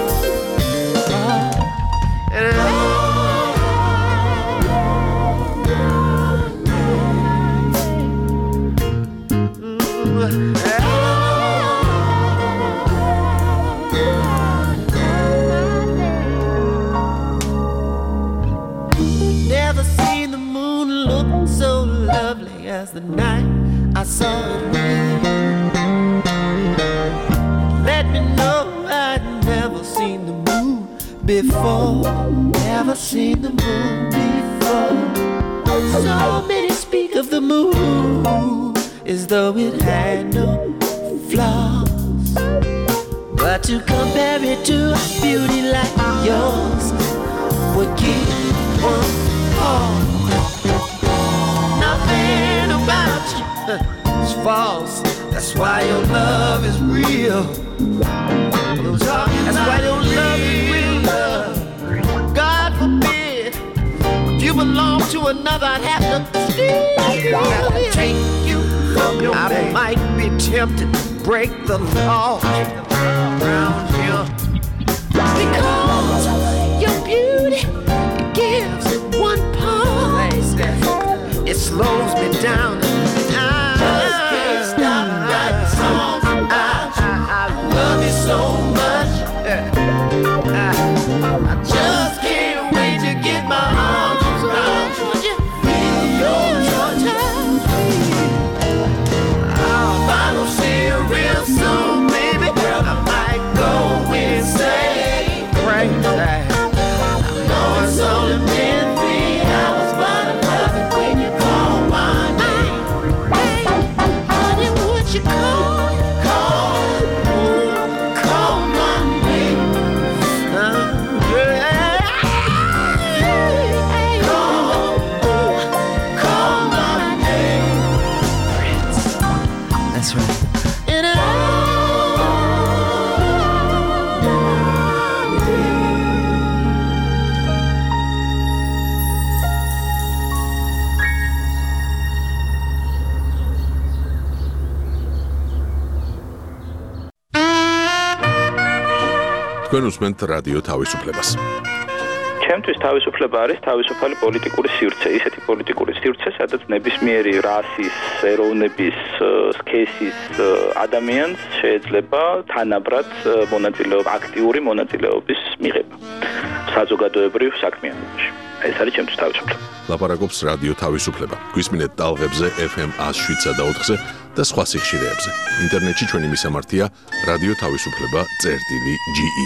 Never seen the moon look so lovely as the I saw it with. Let me know I'd never seen the moon before. Never seen the moon before. So many speak of the moon as though it had no flaws, but to compare it to a beauty like yours would give one pause. Nothing about you is false. That's why your love is real. That's why your love is real love. God forbid if you belong to another, I'd have to take you from your man. I might be tempted to break the law around here, because your beauty gives one pause. It slows me down. Just can't stop writing songs. I love you so much. I just can't wait to get my arms around you. Would you feel your touch? I'll finally see you real soon, baby. I might go insane. Crazy. I know it's only been 3 hours, but I love it when you call my name. Hey, honey, would you call my name? Call my name. That's right. თქვენ უსმენთ რადიო თავისუფლებას. ჩემთვის თავისუფლება არის თავისუფალი პოლიტიკური სივრცე, ისეთი პოლიტიკური სივრცე, სადაც ნებისმიერი რასის, ეროვნების, სქესის ადამიანს შეიძლება თანაბრად აქტიური მონაწილეობის მიღება საზოგადოებრივ საქმიანობაში. ეს არის ჩემთვის თავისუფლება. ლაპარაკობს რადიო თავისუფლება. გვისმინეთ ტალღებზე FM 107 და 4-ზე და სხვა სიხშირეებზე. ინტერნეტში ჩვენი მისამართია რადიო თავისუფლება.ge.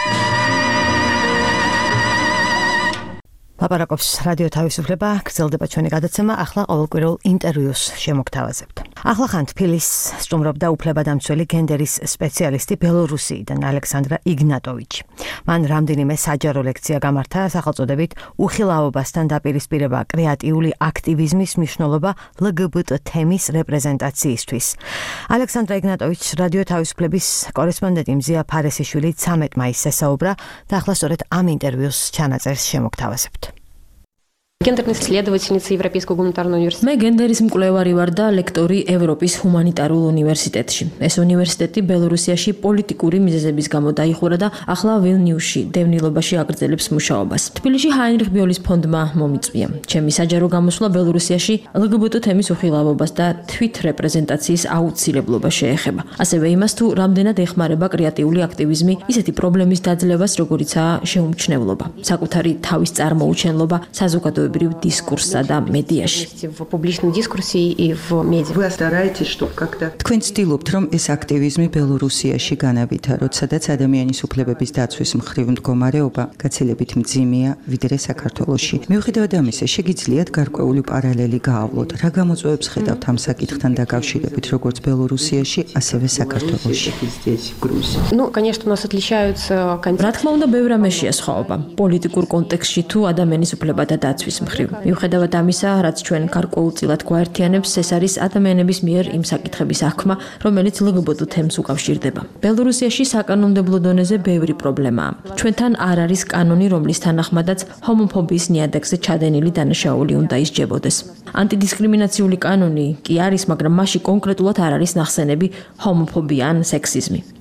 ლაპარაკობს რადიო თავისუფლება, გრძელდება ჩვენი გადაცემა, ახლა ყოველკვირეულ ინტერვიუს შემოგთავაზებთ. ახლახან თბილის სტუმრობდა უფლებადამცველი გენდერის სპეციალისტი ბელორუსიიდან ალექსანდრა იგნატოვიჩი. მან რამდენიმე საჯარო ლექცია გამართა სახელწოდებით უხილავობასთან დაპირისპირება, კრეატიული აქტივიზმის მნიშვნელობა LGBT თემის რეპრეზენტაციისთვის. ალექსანდრა იგნატოვიჩს რადიო თავისუფლების კორესპონდენტი მზია ფარესიშვილი 13 მაისს ესაუბრა და ახლა სწორედ ამ ინტერვიუს ჩანაწერს შემოგთავაზებთ. Гендерная исследовательница Европейского гуманитарного университета. მე გენდერის მკვლევარი ვარ და ლექტორი ევროპის ჰუმანიტარულ უნივერსიტეტში. ეს უნივერსიტეტი ბელორუსიაში პოლიტიკური მიზეზების გამო დაიხურა და ახლა ვილნიუსში დევნილობაში აგრძელებს მუშაობას. თბილისში ჰაინრიხ ბიოლის ფონდმა მომიწვია. ჩემი საჯარო გამოსვლა ბელორუსიაში LGBT თემის უხილავობას და თვით რეპრეზენტაციის აუცილებლობა შეეხება. ასევე იმას თუ რამდენად ეხმარება კრეატიული აქტივიზმი ისეთი პრობლემის დაძლევას, როგორიცაა შეუმჩნევლობა, საკუთარი თავის წარმოუჩენლობა საზოგადოებრივ დისკურსსა და მედიაში. В публичном дискурсе и в медиа. Вы стараетесь, чтобы как-то თქვენ ცდილობთ, რომ ეს აქტივიზმი ბელორუსიაში განავითაროთ, სადაც ადამიანის უფლებების დაცვის მხრივ მდგომარეობა გაცილებით მძიმეა, ვიდრე საქართველოში. მიუხედავად ამისა, შეგიძლიათ გარკვეული პარალელი გაავლოთ. რა გამოწვევებს ხედავთ ამ საკითხთან დაკავშირებით, როგორც ბელორუსიაში, ასევე საქართველოში? Ну, конечно, у нас отличаются რა თქმა უნდა, ბევრ რამეშია სხვაობა. პოლიტიკურ კონტექსტში თუ ადამიანის უფლებათა დაცვის მხრივ. მიუხედავად ამისა, რაც ჩვენ გარკვეულწილად გვაერთიანებს, ეს არის ადამიანების მიერ იმ საკითხების აღქმა, რომელიც LGBT თემს უკავშირდება. ბელორუსიაში საკანონმდებლო დონეზე ბევრი პრობლემაა. ჩვენთან არ არის კანონი, რომლის თანახმადაც ჰომოფობიის ნიადაგზე ჩადენილი დანაშაული უნდა ისჯებოდეს. ანტიდისკრიმინაციული კანონი კი არის, მაგრამ მასში კონკრეტულად არ არის ნახსენები ჰომოფობია ან სექსიზმი.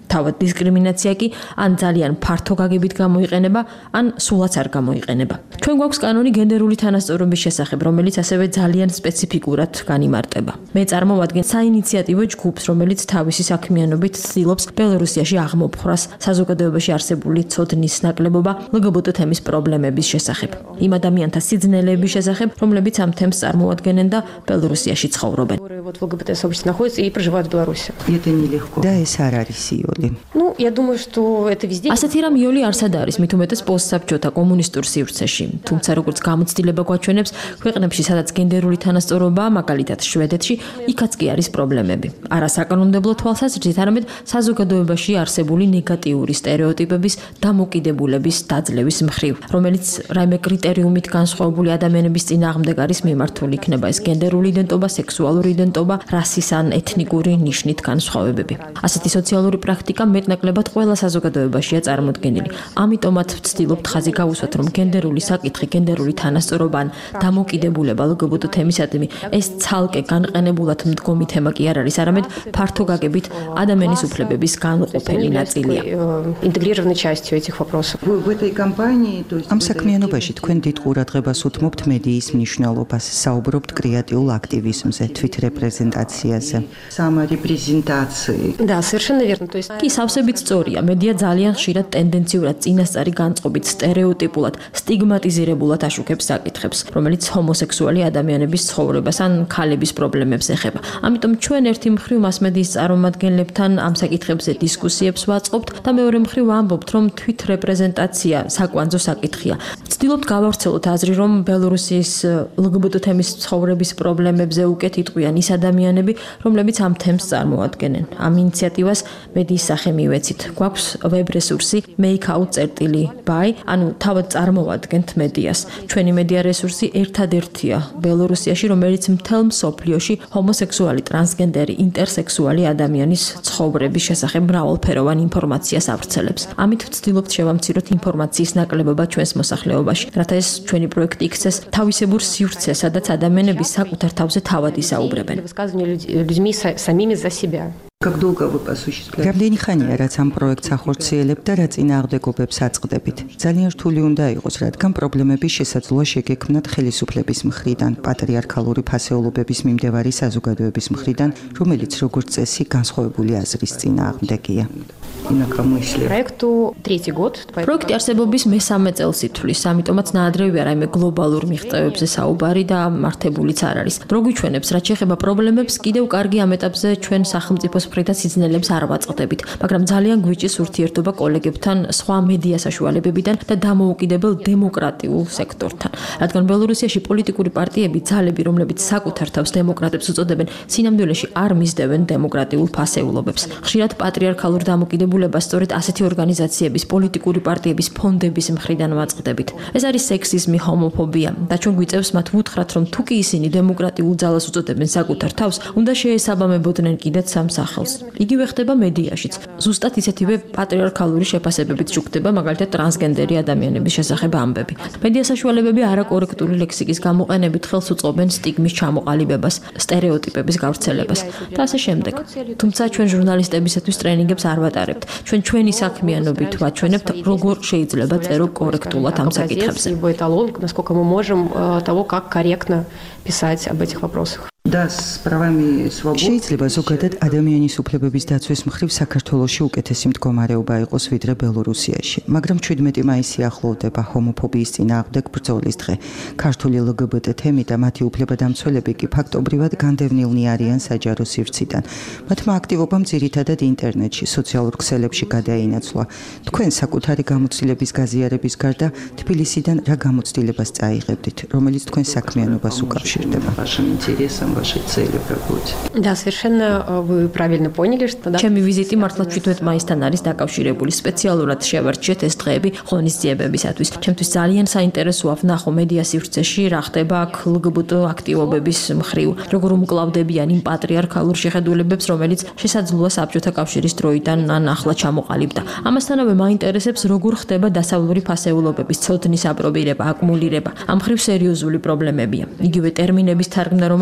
თავად დისკრიმინაცია კი ან ძალიან ფართო გაგებით გამოიყენება, ან სულაც არ გამოიყენება. ჩვენ გვაქვს კანონი გენდერული თანასწორობის შესახებ, რომელიც ასევე ძალიან სპეციფიკურად განიმარტება. მე წარმოვადგენ საინიციატივო ჯგუფს, რომელიც თავისი საქმიანობით ცდილობს ბელორუსიაში აღმოფხრას საზოგადოებაში არსებული ცოდნის ნაკლებობა LGBT თემის პრობლემების შესახებ. იმ ადამიანთა სიძნელეების შესახებ, რომლებიც ამ თემს წარმოადგენენ და ბელორუსიაში ცხოვრობენ. Вот в ЛГБТ-сообществе находятся и проживают в Беларуси. Это нелегко. Да, ეს არ არის იოლი. Ну, я думаю, что это везде. ასეთი რამ იოლი არსად არის, მით უმეტეს პოსტსაბჭოთა კომუნისტურ სივრცეში. თუმცა როგორც გამოცდილება გვაჩვენებს, ქვეყნებში, სადაც გენდერული თანასწორობაა, მაგალითად შვედეთში, იქაც კი არის პრობლემები. არა საკანონმდებლო თვალსაზრისით, არამედ საზოგადოებაში არსებული ნეგატიური სტერეოტიპების დამოკიდებულების დაძლევის მხრივ, რომელიც რაიმე კრიტერიუმით განსხვავებული ადამიანების წინააღმდეგ არის მიმართული, იქნება ეს გენდერული იდენტობა, სექსუალური იდენტობა, რასის ან ეთნიკური ნიშნით განსხვავებები. ასეთი სოციალური პრაქტიკა მეტნაკლებად ყველა საზოგადოებაშია წარმოდგენილი. ამიტომაც ვცდილობთ ხაზი გავუსვათ, რომ გენდერული საკითხი, გენდერული თანასწორობა ან დამოკიდებულება LGBT თემისადმი ეს ცალკე განყენებულად მდგომი თემა კი არ არის, არამედ ფართო გაგებით ადამიანის უფლებების განუყოფელი ნაწილია. Интегрированной частью этих вопросов. В этой кампании, то есть ამ საქმიანობაში თქვენ დიდ ყურადღებას უთმობთ მედიის მნიშვნელობას, საუბრობთ კრეატიულ აქტივიზმზე, თვითრეპრეზენტაციაზე, саморепрезентации. Да, совершенно верно. То есть კი სავსებით სწორია, მედია ძალიან ხშირად ტენდენციურად წინასწარი განწყობით სტერეოტიპულად, სტიგმატიზირებულად აშუქებს საკითხებს, რომელიც ჰომოსექსუალი ადამიანების ცხოვრებას ან ქალების პრობლემებს ეხება. ამიტომ ჩვენ ერთი მხრივ მასმედიის წარმომადგენლებთან ამ საკითხებზე დისკუსიებს ვაწყობთ და მეორე მხრივ ვამბობთ, რომ თვითრეპრეზენტაცია საკვანძო საკითხია. ვცდილობთ გავავრცელოთ აზრი, რომ ბელორუსიის LGBT თემის ცხოვრების პრობლემებზე უკეთ იტყვიან ის ადამიანები, რომლებიც ამ თემს წარმოადგენენ. ამ ინიციატივას მედიის სახე მივეცით. გვაქვს ვებ რესურსი makeout.by, ანუ თავად წარმოვადგენთ მედიას. ჩვენი მედია რესურსი ერთადერთია ბელორუსიაში, რომელიც მთელ მსოფლიოში ჰომოსექსუალი, ტრანსგენდერი, ინტერსექსუალი ადამიანის ცხოვრების შესახებ მრავალფეროვან ინფორმაციას ავრცელებს. ამით ვცდილობთ შევამციროთ ინფორმაციის ნაკლებობა ჩვენს მოსახლეობაში, რათა ეს ჩვენი პროექტი იქცეს თავისებურ სივრცეს, სადაც ადამიანები საკუთარ თავზე თავად ისაუბრებენ. людьми самими за себя. Как долго вы осуществляете? რამდენი ხანია რაც ამ პროექტს ახორციელებთ და რა წინააღმდეგობებს აწყდებით? ძალიან რთული უნდა იყოს, რადგან პრობლემების შესაძლოა შეგექმნათ ხელისუფლების მხრიდან, პატრიარქალური ფასეულობების მიმდევარი საზოგადოების მხრიდან, რომელიც როგორც წესი განსხვავებული აზრის წინააღმდეგია. Проекту третий год. პროექტი არსებობის მესამე წელს ითვლის, ამიტომაც ნაადრევია რაიმე გლობალურ მიღწევებზე საუბარი და მართებულიც არ არის. რო გვიჩვენებს, რაც შეეხება პრობლემებს, კიდევ კარგი ამ ეტაპზე ჩვენ სახელმწიფოს მხრიდან სიძნელებს არ ვაწყდებით, მაგრამ ძალიან გვიჭირს ურთიერთობა კოლეგებთან, სხვა მედია საშუალებებიდან და დამოუკიდებელ დემოკრატიულ სექტორთან. რადგან ბელორუსიაში პოლიტიკური პარტიები, ძალები, რომლებიც საკუთარ თავს დემოკრატებს უწოდებენ, სინამდვილეში არ მისდევენ დემოკრატიულ ფასეულობებს. ხშირად პატრიარქალურ დამოკიდებულებას სწორედ ასეთი ორგანიზაციების, პოლიტიკური პარტიების ფონდების მხრიდან ვაწყდებით. ეს არის სექსიზმი, ჰომოფობია და ჩვენ გვიწევს მათ ვუთხრათ, რომ თუ კი ისინი დემოკრატიულ ძალას უწოდებენ საკუთარ თავს, უნდა შეესაბამებოდნენ კიდეც ამ სახელს. იგივე ხდება მედიაშიც. ზუსტად ისეთივე პატრიარქალური შეფასებებით შუქდება მაგალითად ტრანსგენდერი ადამიანების შესახებ ამბები. მედია საშუალებები არაკორექტული ლექსიკის გამოყენებით ხელს უწყობენ სტიგმის ჩამოყალიბებას, სტერეოტიპების გავრცელებას და ასე შემდეგ. თუმცა ჩვენ ჟურნალისტებისათვის ტრენინგებს არ ვატარებთ. ჩვენ ჩვენი საქმიანობით ვაჩვენებთ, როგორ შეიძლება წერო კორექტულად ამ საკითხებზე. Эталон, насколько мы можем того, как корректно писать об этих вопросах. Да, с правами свободы. შეიძლება ზოგადად ადამიანის უფლებების დაცვის მხრივ საქართველოში უკეთესი მდგომარეობა იყოს ვიდრე ბელორუსიაში, მაგრამ 17 მაისი ახლოვდება ჰომოფობიის წინააღმდეგ ბრძოლის დღე. ქართული LGBT თემი და მათი უფლებადამცველები კი ფაქტობრივად განდევნილნი არიან საჯარო სივრციდან. მათმა აქტივობამ ძირითადად ინტერნეტში, სოციალურ ქსელებში გადაინაცვლა. თქვენ საკუთარი გამოცდილების გაზიარების გარდა თბილისიდან რა გამოცდილებას წაიღებდით, რომელიც თქვენ საქმიანობას უკავშირდება? Вашим интересам, вашей целью какой-то. Да, совершенно вы правильно поняли, что да. ჩემი ვიზიტი მართლა 17 მაისთან არის დაკავშირებული. სპეციალურად შევარჩიეთ ეს დღეები ღონისძიებებისათვის. ჩემთვის ძალიან საინტერესოა ვნახო მედია სივრცეში რა ხდება აქ LGBT აქტივობების მხრივ, როგორ უმკლავდებიან იმ პატრიარქალურ შეხედულებებს, რომელიც შესაძლოა საბჭოთა კავშირის დროიდან ან ახლა ჩამოყალიბდა. ამასთანავე მაინტერესებს როგორ ხდება დასავლური ფასეულობების ცოდნის აპრობირება, აკუმულირება. ამ მხრივ სერიოზული პრობლემებია. იგივე ტერმინების თარგმნა რომ ავიღოთ,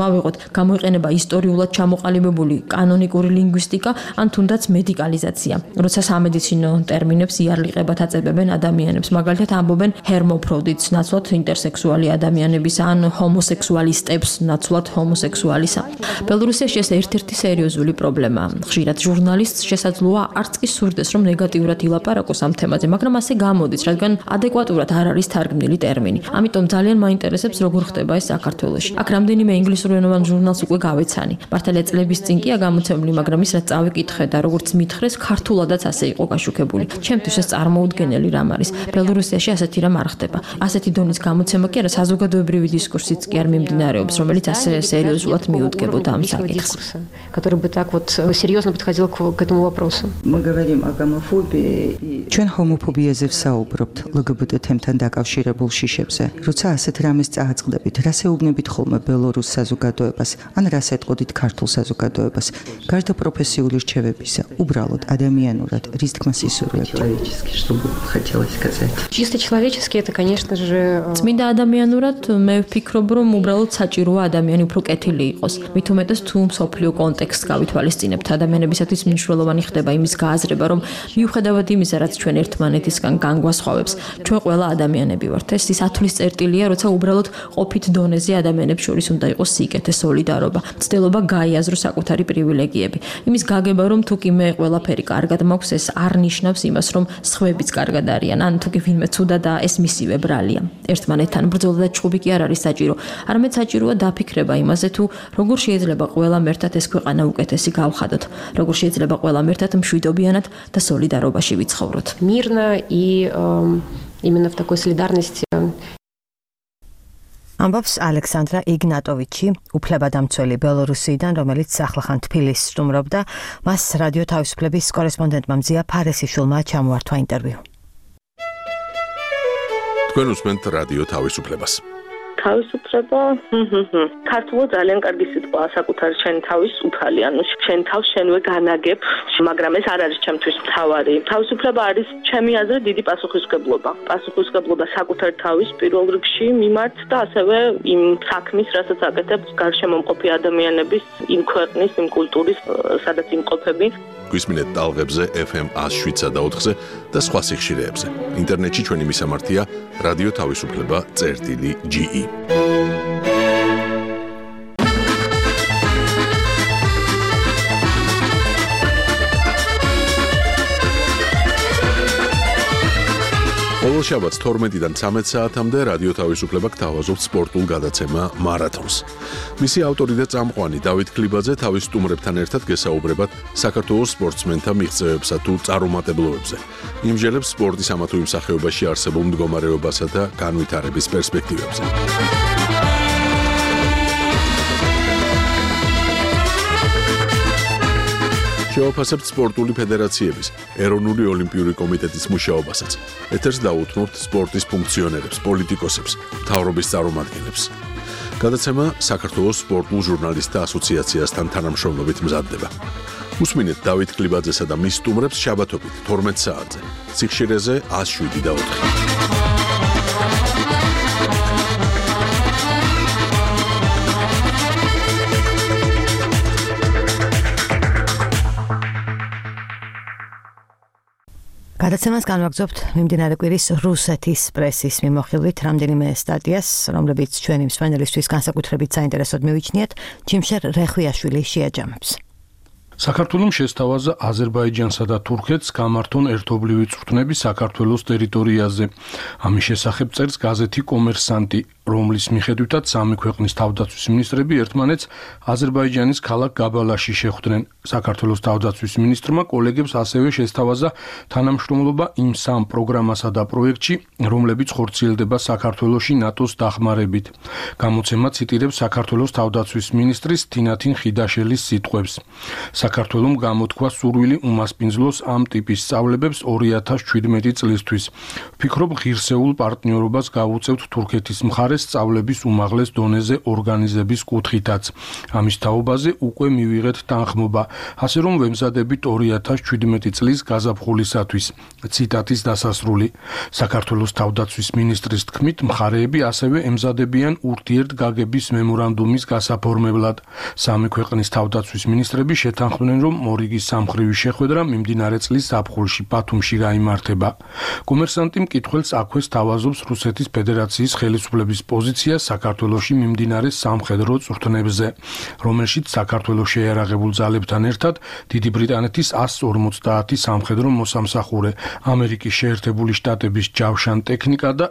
გამოიყენება ისტორიულად ჩამოყალიბებული კანონიკური ლინგვისტიკა ან თუნდაც მედიკალიზაცია. როცა სამედიცინო ტერმინებს იარლიყებად აწებებენ ადამიანებს, მაგალითად ამბობენ ჰერმოფროდიტს ნაცვლად ინტერსექსუალი ადამიანების ან ჰომოსექსუალისტებს ნაცვლად ჰომოსექსუალისა. ბელორუსიაში ეს ერთ-ერთი სერიოზული პრობლემაა. ხშირად ჟურნალისტს შესაძლოა არც კი სურდეს, რომ ნეგატიურად ილაპარაკოს ამ თემაზე, მაგრამ ასე გამოდის, რადგან ადეკვატურად არ არის თარგმნილი ტერმინი. ამიტომ ძალიან მაინტერესებს, როგორ ხდება ეს საქართველოში. აქ რამდენიმე ინგლისურენოვან ჟურნალს უკვე გავეცანი. მართალია წლების წინ კია გამოცემული, მაგრამ ის რაც წავიკითხე და როგორც მითხრეს, ქართულადაც ასე იყო გაშუქებული. ჩემთვის ეს წარმოუდგენელი რამ არის. ბელორუსიაში ასეთი რამ არ ხდება. ასეთი დონის გამოცემა კი არა, საზოგადოებრივი დისკურსიც კი არ მიმდინარეობს, რომელიც ასე სერიოზულად მიუდგებოდა ამ საკითხს. который бы так вот серьезно подходил к этому вопросу. Мы говорим о гомофобии. ჩვენ ჰომოფობიაზე ვსაუბრობთ LGBT თემთან დაკავშირებულ შიშებზე. როცა ასეთ რამეს წააწყდებით, რას ეუბნებით ხოლმე ბელორუს საზოგადოებას, ან რას ეტყოდით ქართულ საზოგადოებას? გარდა პროფესიული რჩევებისა, უბრალოდ ადამიანურად, რის თქმას ისურვებთ? Человечески, что бы хотелось сказать. Чисто человечески это, конечно же, წმინდა ადამიანურად მე ვფიქრობ, რომ უბრალოდ საჭიროა ადამიანი უფრო კეთილი იყოს. მით უმეტეს თუ მსოფლიო კონტექსტს გავითვალისწინებთ, ადამიანებისათვის მნიშვნელოვანი ხდება იმის გააზრება, რომ მიუხედავად იმისა, რაც ჩვენ ერთმანეთისგან განგვასხვავებს, ჩვენ ყველა ადამიანები ვართ. ეს ის ათვლის წერტილია, როცა უბრალოდ ყოფით დონეზე ადამიანებს შორის უნდა იყოს სიკეთე, სოლიდარობა, ცდილობა გაიაზროს საკუთარი პრივილეგიები. იმის გაგება, რომ თუ კი მე ყველაფერი კარგად მაქვს, ეს არ ნიშნავს იმას, რომ სხვაებიც კარგად არიან, ან თუ კი ვინმე ცუდა და ეს მისივე ბრალია. ერთმანეთთან ბრძოლა და ჭუბი კი არ არის საჭირო. არამედ საჭიროა დაფიქრება იმაზე, თუ როგორ შეიძლება ყველამ ერთად ეს ქვეყანა უკეთესი გავხადოთ, როგორ შეიძლება ყველამ ერთად მშვიდობიანად და სოლიდარობაში ვიცხოვროთ. Мирно и именно в такой солидарности. ამბობს ალექსანდრა იგნატოვიჩი, უფლებადამცველი ბელორუსიიდან, რომელიც ახლახან თბილისს სტუმრობდა. მას რადიო თავისუფლების კორესპონდენტმა მზია ფარესიშვილმა ჩამოართვა ინტერვიუ. თქვენ უსმენთ რადიო თავისუფლებას. თავისუფლება ქართულად ძალიან კარგი სიტყვაა საკუთარი შენ თავის უფალი, ანუ შენ თავს შენვე განაგებ, მაგრამ ეს არ არის ჩემთვის მთავარი. თავისუფლება არის ჩემი აზრით დიდი პასუხისმგებლობა. პასუხისმგებლობა საკუთარი თავის პირველ რიგში მიმართ და ასევე იმ საქმის, რასაც აკეთებს გარშემომყოფი ადამიანების, იმ ქვეყნის, იმ კულტურის, სადაც იმყოფები. გვისმინეთ ტალღებზე FM 107 და 4-ზე და სხვა სიხშირეებზე. ინტერნეტში ჩვენი მისამართია რადიო თავისუფლება.ge. ყოველ შაბათს 12-დან 13 საათამდე რადიო თავისუფლება გთავაზობთ სპორტულ გადაცემა მარათონს. მისი ავტორი და წამყვანი დავით ქლიბაძე თავის სტუმრებთან ერთად გესაუბრებათ საქართველოს სპორტსმენთა მიღწევებსა თუ წარუმატებლობებზე. იმჟელებს სპორტის ამა თუ იმ სახეობაში არსებულ მდგომარეობასა და განვითარების პერსპექტივებზე. შევაფასებთ სპორტული ფედერაციების, ეროვნული ოლიმპიური კომიტეტის მუშაობასაც. ეთერს დაუთმობთ სპორტის ფუნქციონერებს, პოლიტიკოსებს, მთავრობის წარმომადგენლებს. გადაცემა საქართველოს სპორტულ ჟურნალისტთა ასოციაციასთან თანამშრომლობით მზადდება. უსმინეთ დავით ქლიბაძესა და მის სტუმრებს შაბათობით 12 საათზე. სიხშირეზე 107 და 4. გადაცემას განვაგრძობთ მიმდინარე კვირის რუსეთის პრესის მიმოხილვით რამდენიმე სტატიას, რომლებიც ჩვენი მსმენელისთვის განსაკუთრებით საინტერესოდ მივიჩნიათ, ჯიმშერ რეხვიაშვილი შეაჯამებს. საქართველოს შესთავაზა აზერბაიჯანსა და თურქეთს გამართონ ერთობლივი წვრთნები საქართველოს ტერიტორიაზე. ამის შესახებ წერს გაზეთი კომერსანტი, რომლის მიხედვითაც სამი ქვეყნის თავდაცვის მინისტრები ერთმანეთს აზერბაიჯანის ქალაქ გაბალაში შეხვდნენ. საქართველოს თავდაცვის მინისტრმა კოლეგებს ასევე შესთავაზა თანამშრომლობა იმ სამ პროგრამასა და პროექტში, რომლებიც ხორციელდება საქართველოში ნატოს დახმარებით. გამოცემა ციტირებს საქართველოს თავდაცვის მინისტრის თინათინ ხიდაშელის სიტყვებს. საქართველომ გამოთქვა სურვილი უმასპინძლოს ამ ტიპის სწავლებებს 2017 წლისთვის. ვფიქრობ, ღირსეულ პარტნიორობას გავუწევთ თურქეთის მხარეს სწავლების უმაღლეს დონეზე ორგანიზების კუთხითაც. ამის თაობაზე უკვე მივიღეთ თანხმობა, ასე რომ ვემზადებით 2017 წლის გაზაფხულისათვის. ციტატის დასასრული. საქართველოს თავდაცვის მინისტრის თქმით, მხარეები ასევე ემზადებიან ურთიერთგაგების მემორანდუმის გასაფორმებლად. სამი ქვეყნის თავდაცვის მინისტრები შეთანხმდნენ, რომ მორიგის სამხრივი შეხვედრა მიმდინარე წლის ზაფხულში ბათუმში გაიმართება. კომერსანტი მკითხველს აქვე სთავაზობს რუსეთის ფედერაციის ხელისუფლების პოზიცია საქართველოში მიმდინარე სამხედრო წვრთნებზე, რომელშიც საქართველოს შეიარაღებულ ძალებთან ერთად დიდი ბრიტანეთის 150 სამხედრო მოსამსახურე, ამერიკის შეერთებული შტატების ჯავშან ტექნიკა და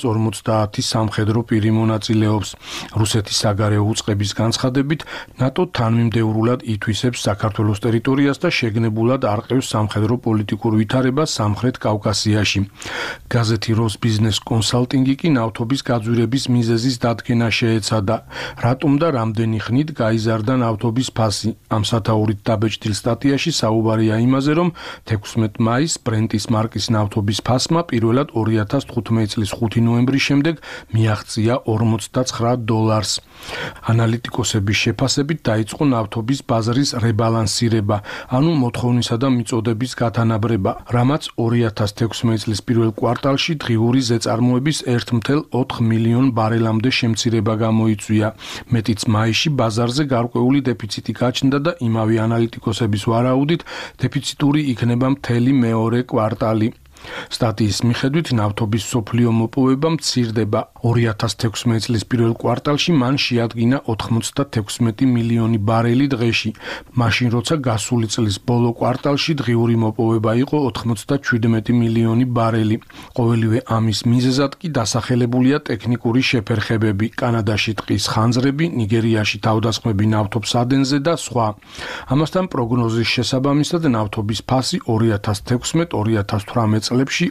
650 სამხედრო პირი მონაწილეობს. რუსეთის საგარეო უწყების განცხადებით, ნატო თანმიმდევრულად ითვისებს საქართველოს ტერიტორიას და შეგნებულად არყევს სამხედრო პოლიტიკურ ვითარებას სამხრეთ კავკასიაში. გაზეთი როსბიზნეს კონსალტინგი კი ნავთობის გაძვირების მიზეზის დადგენა შეეცადა. რატომ და რამდენი ხნით გაიზარდა ნავთობის ფასი? ამ სათაურით დაბეჭდილ სტატიაში საუბარია იმაზე, რომ 16 მაისს ბრენტის მარკის ნავთობის ფასმა პირველად 2015 წლის 5 ნოემბრის შემდეგ მიაღწია $49. ანალიტიკოსების შეფასებით დაიწყო ნავთობის ბაზრის rebalansireba, ანუ მოთხოვნისა და მიწოდების გათანაბრება, რამაც 2016 წლის პირველ კვარტალში დღიური ზეწარმოების 1.4 მილიონ ბარელამდე შემცირება გამოიწვია. მეტიც მაისში ბაზარზე გარკვეული დეფიციტი გაჩნდა და იმავე ანალიტიკოსების ვარაუდით დეფიციტური იქნება მთელი მეორე კვარტალი. სტატიის მიხედვით ნავთობის სოფლიო მოპოვება მცირდება. 2016 წლის პირველ კვარტალში მან შეადგინა 96 მილიონი ბარელი დღეში, მაშინ როცა გასული წლის ბოლო კვარტალში დღიური მოპოვება იყო 97 მილიონი ბარელი. ყოველივე ამის მიზეზად კი დასახელებულია ტექნიკური შეფერხებები, კანადაში ტყის ხანძრები, ნიგერიაში თავდასხმები ნავთობსადენზე და სხვა. ამასთან პროგნოზის შესაბამისად ნავთობის ფასი 2016-2018 წლებში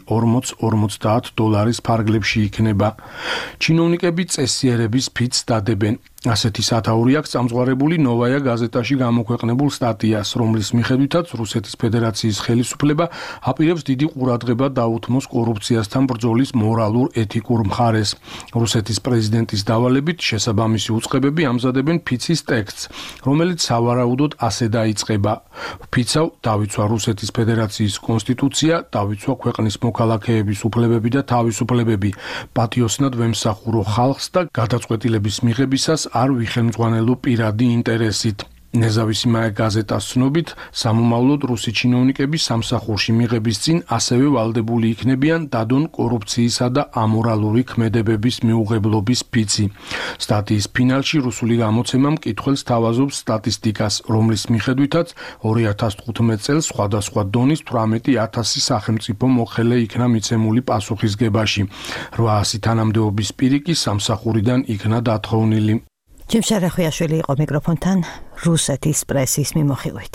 $40-50 ფარგლებში იქნება. ჩინოვნიკები წესიერების ფიცს დადებენ. ასეთი სათაური აქვს წამზღარებული ნოვაია გაზეტაში გამოქვეყნებულ სტატიას, რომლის მიხედვითაც რუსეთის ფედერაციის ხელისუფლება აპირებს დიდი ყურადღება დაუთმოს კორუფციასთან ბრძოლის მორალურ-ეთიკურ მხარეს. რუსეთის პრეზიდენტის დავალებით შესაბამისი უწყებები ამზადებენ ფიცის ტექსტს, რომელიც სავარაუდოდ ასე დაიწყება. ფიცავ დავიცვა რუსეთის ფედერაციის კონსტიტუცია, დავიცვა ქვეყნის მოქალაქეების უფლებები და თავისუფლებები, პატიოსნად ვემსახურო ხალხს და გადაწყვეტილების მიღებისას არ ვიხელმძღვანელო პირადი ინტერესით. ნეზავისიმაე გაზეტას ცნობით, სამომავლოდ რუსი ჩინოვნიკები სამსახურში მიღების წინ ასევე ვალდებული იქნებიან დადონ კორუფციისა და ამორალური ქმედებების მიუღებლობის ფიცი. სტატიის ფინალში რუსული გამოცემა მკითხველს თავაზობს სტატისტიკას, რომლის მიხედვითაც 2015 წელს სხვადასხვა დონის 18,000 სახელმწიფო მოხელე იქნა მიცემული პასუხისგებაში. 800 თანამდებობის პირი კი სამსახურიდან იქნა დათხოვნილი. ჯიმშარახვიაშვილი იყო მიკროფონთან რუსეთის პრესის მიმოხილვით.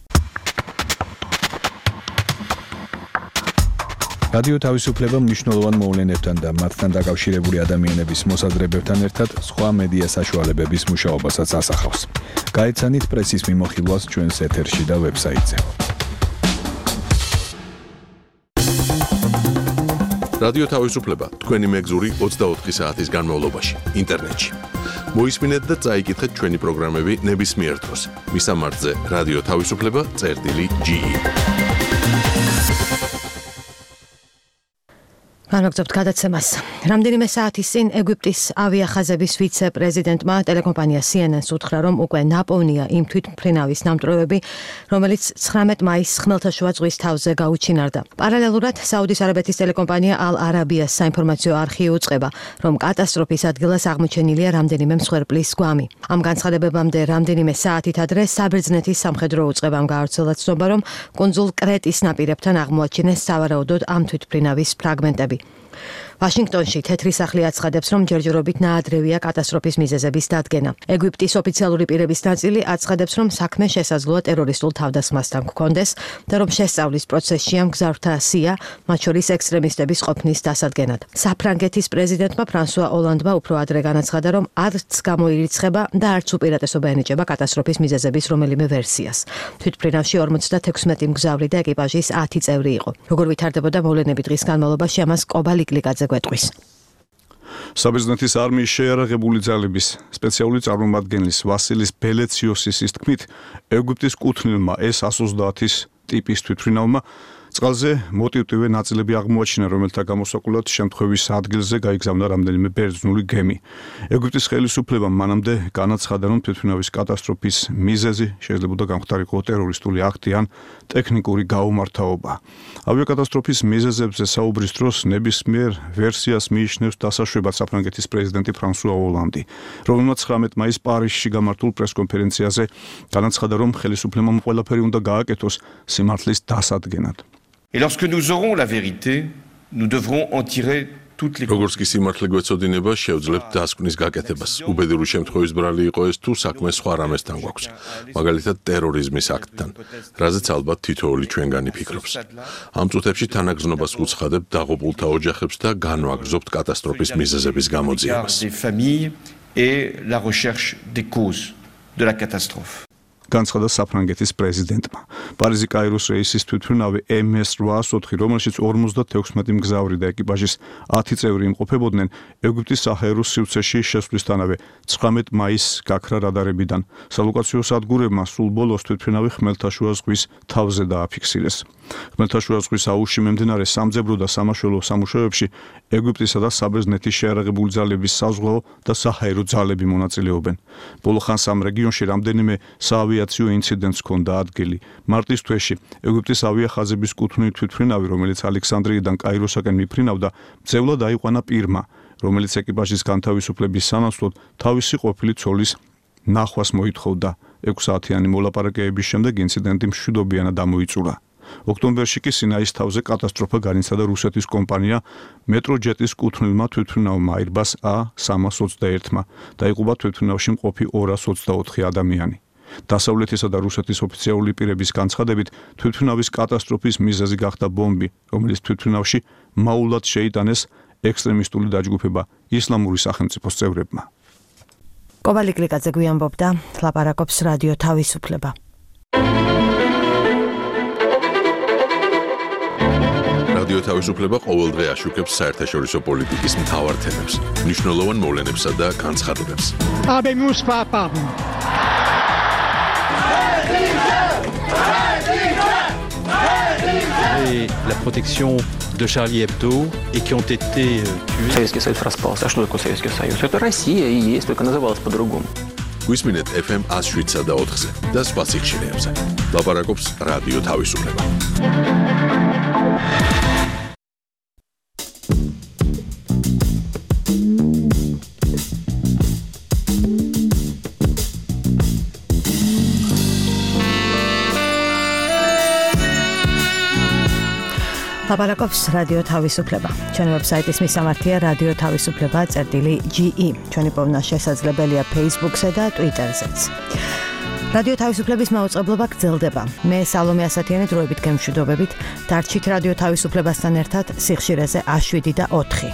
რადიო თავისუფლება მნიშვნელოვან მოვლენებთან და მათთან დაკავშირებული ადამიანების მოსაზრებებთან ერთად სხვა მედია საშუალებების მუშაობასაც ასახავს. გაეცანით პრესის მიმოხილვას ჩვენს ეთერში და ვებსაიტზე. რადიო თავისუფლება თქვენი მეგზური 24 საათის განმავლობაში ინტერნეტში. მოისმინეთ და წაიკითხეთ ჩვენი პროგრამები ნებისმიერ დროს. მისამართზე რადიო თავისუფლება.ge. განვაგრძობთ გადაცემას. რამდენიმე საათის წინ ეგვიპტის ავიახაზების ვიცე-პრეზიდენტმა ტელეკომპანია CNN-ს უთხრა, რომ უკვე ნაპოვნია იმ თვითმფრინავის ნამტვრევები, რომელიც 19 მაისს ხმელთაშუა ზღვის თავზე გაუჩინარდა. პარალელურად საუდის არაბეთის ტელეკომპანია Al-Arabiya-ს საინფორმაციო არხი უწყება, რომ კატასტროფის ადგილას აღმოჩენილია რამდენიმე მსხვერპლის გვამი. ამ განცხადებებამდე რამდენიმე საათით ადრე საბერძნეთის სამხედრო უწყებამ გაავრცელა ცნობა, რომ კუნძულ კრეტის ნაპირებთან აღმოაჩინეს სავარაუდოდ ამ თვითმფრინავის ფრაგმენტები. ვაშინგტონში თეთრი სახლი აცხადებს, რომ ჯერჯერობით ნაადრევია კატასტროფის მიზეზების დადგენა. ეგვიპტის ოფიციალური პირების ნაწილი აცხადებს, რომ საქმე შესაძლოა ტერორისტულ თავდასხმასთან გქონდეს და რომ შესწავლის პროცესშია მგზავრთა სია, მათ შორის ექსტრემისტების ყოფნის დასადგენად. საფრანგეთის პრეზიდენტმა ფრანსუა ოლანდმა უფრო ადრე განაცხადა, რომ არც გამოირიცხება და არც უპირატესობა ენიჭება კატასტროფის მიზეზების რომელიმე ვერსიას. თვითმფრინავში 56 მგზავრი და ეკიპაჟის 10 წევრი იყო. როგორ ვითარდებოდა მოვლენები დღის განმავლობაში, ამას კობა ლიკლიკაძე გვეტყვის. საბერძნეთის არმიის შეიარაღებული ძალების სპეციალური წარმომადგენლის ვასილის ბელეციოსის თქმით, ეგვიპტის კუთვნილმა S-130-ის ტიპის თვითმფრინავმა წყალზე მოტივტივე ნაწილები აღმოაჩინა, რომელთა გამოსაკვლად შემთხვევის ადგილზე გაიგზავნა რამდენიმე ბერძნული გემი. ეგვიპტის ხელისუფლებამ მანამდე განაცხადა, რომ თვითმფრინავის კატასტროფის მიზეზი შეიძლება გამხდარიყო ტერორისტული აქტი ან ტექნიკური გაუმართავობა. ავიაკატასტროფის მიზეზებზე საუბრის დროს ნებისმიერ ვერსიას მიიჩნევს დასაშვებად საფრანგეთის პრეზიდენტი ფრანსუა ოლანდი, რომელმაც 19 მაისს პარიზში გამართულ პრესკონფერენციაზე განაცხადა, რომ ხელისუფლებამ ყველაფერი უნდა გააკეთოს სიმართლის დასადგენად. Et lorsque nous aurons la vérité, nous devrons en tirer toutes les როგორც კი სიმართლე გვეცოდინება, შევძლებთ დასკვნის გაკეთებას. უბედური შემთხვევის ბრალი იყო ეს თუ საქმე სხვა რამესთან გვაქვს. მაგალითად ტერორიზმის აქტთან, რაზეც ალბათ თითოეული ჩვენგანი ფიქრობს. ამ წუთებში თანაგზნობას ვუცხადებ დაღუპულთა ოჯახებს და განვაგრძობთ კატასტროფის მიზეზების გამოძიებას. et la recherche des causes de la catastrophe. განცხადა საფრანგეთის პრეზიდენტმა. პარიზი-კაიროს რეისის თვითმფრინავი MS-804, რომელშიც 56 მგზავრი და ეკიპაჟის 10 წევრი იმყოფებოდნენ, ეგვიპტის საჰაერო სივრცეში შესვლისთანავე 19 მაისს გაქრა რადარებიდან. სალოკაციო სადგურებმა სულ ბოლოს თვითმფრინავი ხმელთაშუა ზღვის თავზე დააფიქსირეს. ხმელთაშუა ზღვის აუზში მიმდინარე სამძებრო და სამაშველო სამუშაოებში ეგვიპტისა და საბერძნეთის შეიარაღებული ძალების საზღვაო და საჰაერო ძალები მონაწილეობენ. ბოლო ხანს ამ რეგიონში რამდენიმე საავიაციო ინციდენტს ჰქონდა ადგილი. მარტის თვეში ეგვიპტის ავიახაზების კუთვნილი თვითმფრინავი, რომელიც ალექსანდრიიდან კაიროსაკენ მიფრინავდა, მძევლად აიყვანა პირმა, რომელიც ეკიპაჟის განთავისუფლების სანაცვლოდ თავისი ყოფილი ცოლის ნახვას მოითხოვდა. 6 საათიანი მოლაპარაკებების შემდეგ ინციდენტი მშვიდობიანად ამოიწურა. ოქტომბერში კი სინაის თავზე კატასტროფა განიცადა რუსეთის კომპანია მეტროჯეტის კუთვნილმა თვითმფრინავმა Airbus A321-მა. დაიღუპა თვითმფრინავში მყოფი 224 ადამიანი. დასავლეთისა და რუსეთის ოფიციალური პირების განცხადებით, თვითმფრინავის კატასტროფის მიზეზი გახდა ბომბი, რომელიც თვითმფრინავში მაულად შეიტანეს ექსტრემისტული დაჯგუფება ისლამური სახელმწიფოს წევრებმა. კოვალი კლიკაძე გვიამბობდა, ლაპარაკობს რადიო თავისუფლება. რადიო თავისუფლება ყოველდღე აშუქებს საერთაშორისო პოლიტიკის მთავარ თემებს, მნიშვნელოვან მოვლენებსა და განცხადებებს. Habemus papam. Et la protection de Charlie Hebdo et qui ont été tués. Советский Союз распался. А что такое Советский Союз? Это Россия и есть, только называлась по-другому. გვისმინეთ FM 107 და 4-ზე და სხვა სიხშირეებზე. ლაპარაკობს რადიო თავისუფლება. ლაპარაკობს რადიო თავისუფლება. ჩვენი ვებსაიტის მისამართია რადიო თავისუფლება.ge. ჩვენი პოვნა შესაძლებელია Facebook-ზე და Twitter-ზეც. რადიო თავისუფლების მაუწყებლობა გრძელდება. მე სალომე ასათიანი დროებით გემშვიდობებით. დარჩით რადიო თავისუფლებასთან ერთად სიხშირეზე A7 და 4.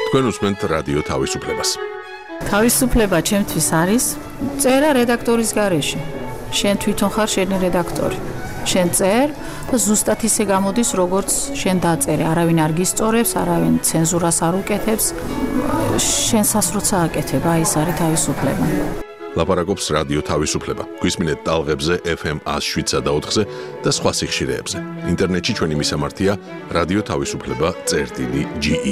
თქვენ უსმენთ რადიო თავისუფლებას. თავისუფლება ჩემთვის არის წერა რედაქტორის გარეშე. შენ თვითონ ხარ შენი რედაქტორი. შენ წერ და ზუსტად ისე გამოდის, როგორც შენ დაწერე. არავინ არ გისწორებს, არავინ ცენზურას არ უკეთებს. შენსას როცა აკეთებ, აი ეს არის თავისუფლება. ლაპარაკობს რადიო თავისუფლება. გვისმინეთ ტალღებზე FM 107 და 4-ზე და სხვა სიხშირეებზე. ინტერნეტში ჩვენი მისამართია radioთავისუფლება.ge.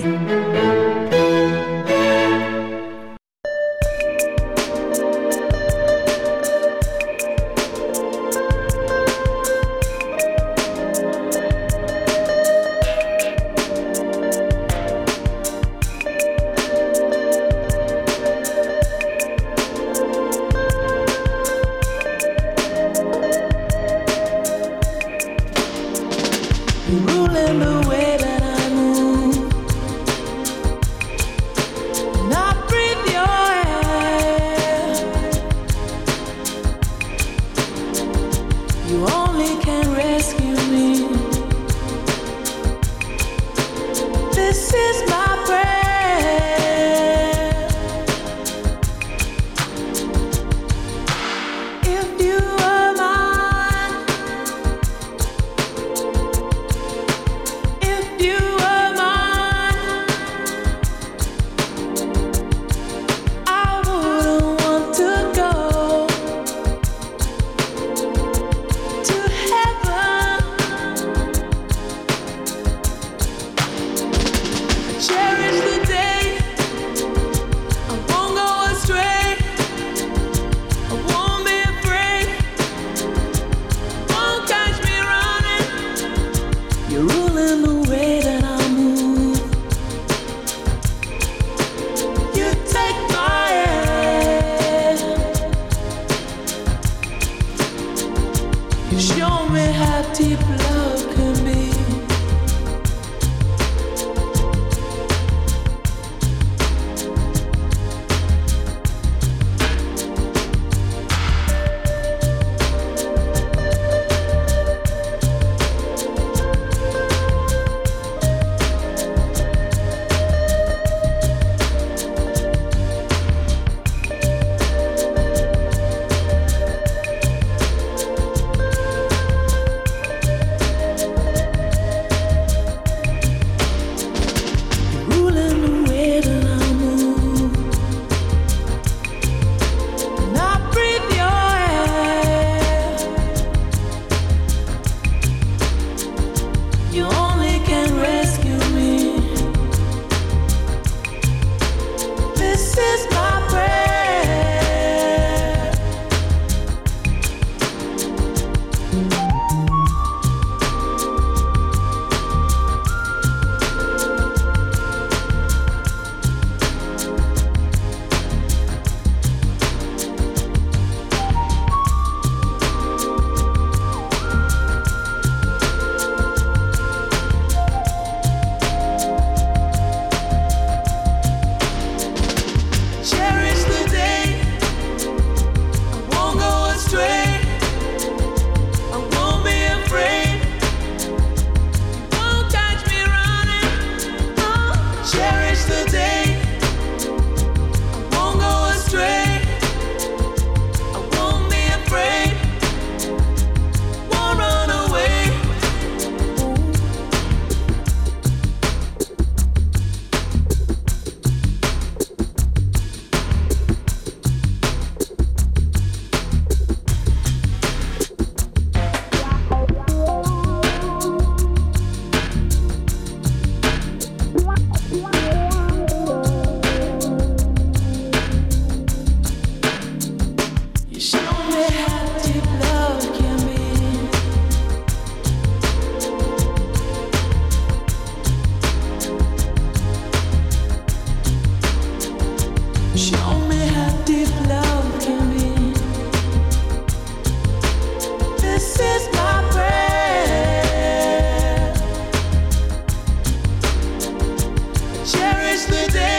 Cherish the day.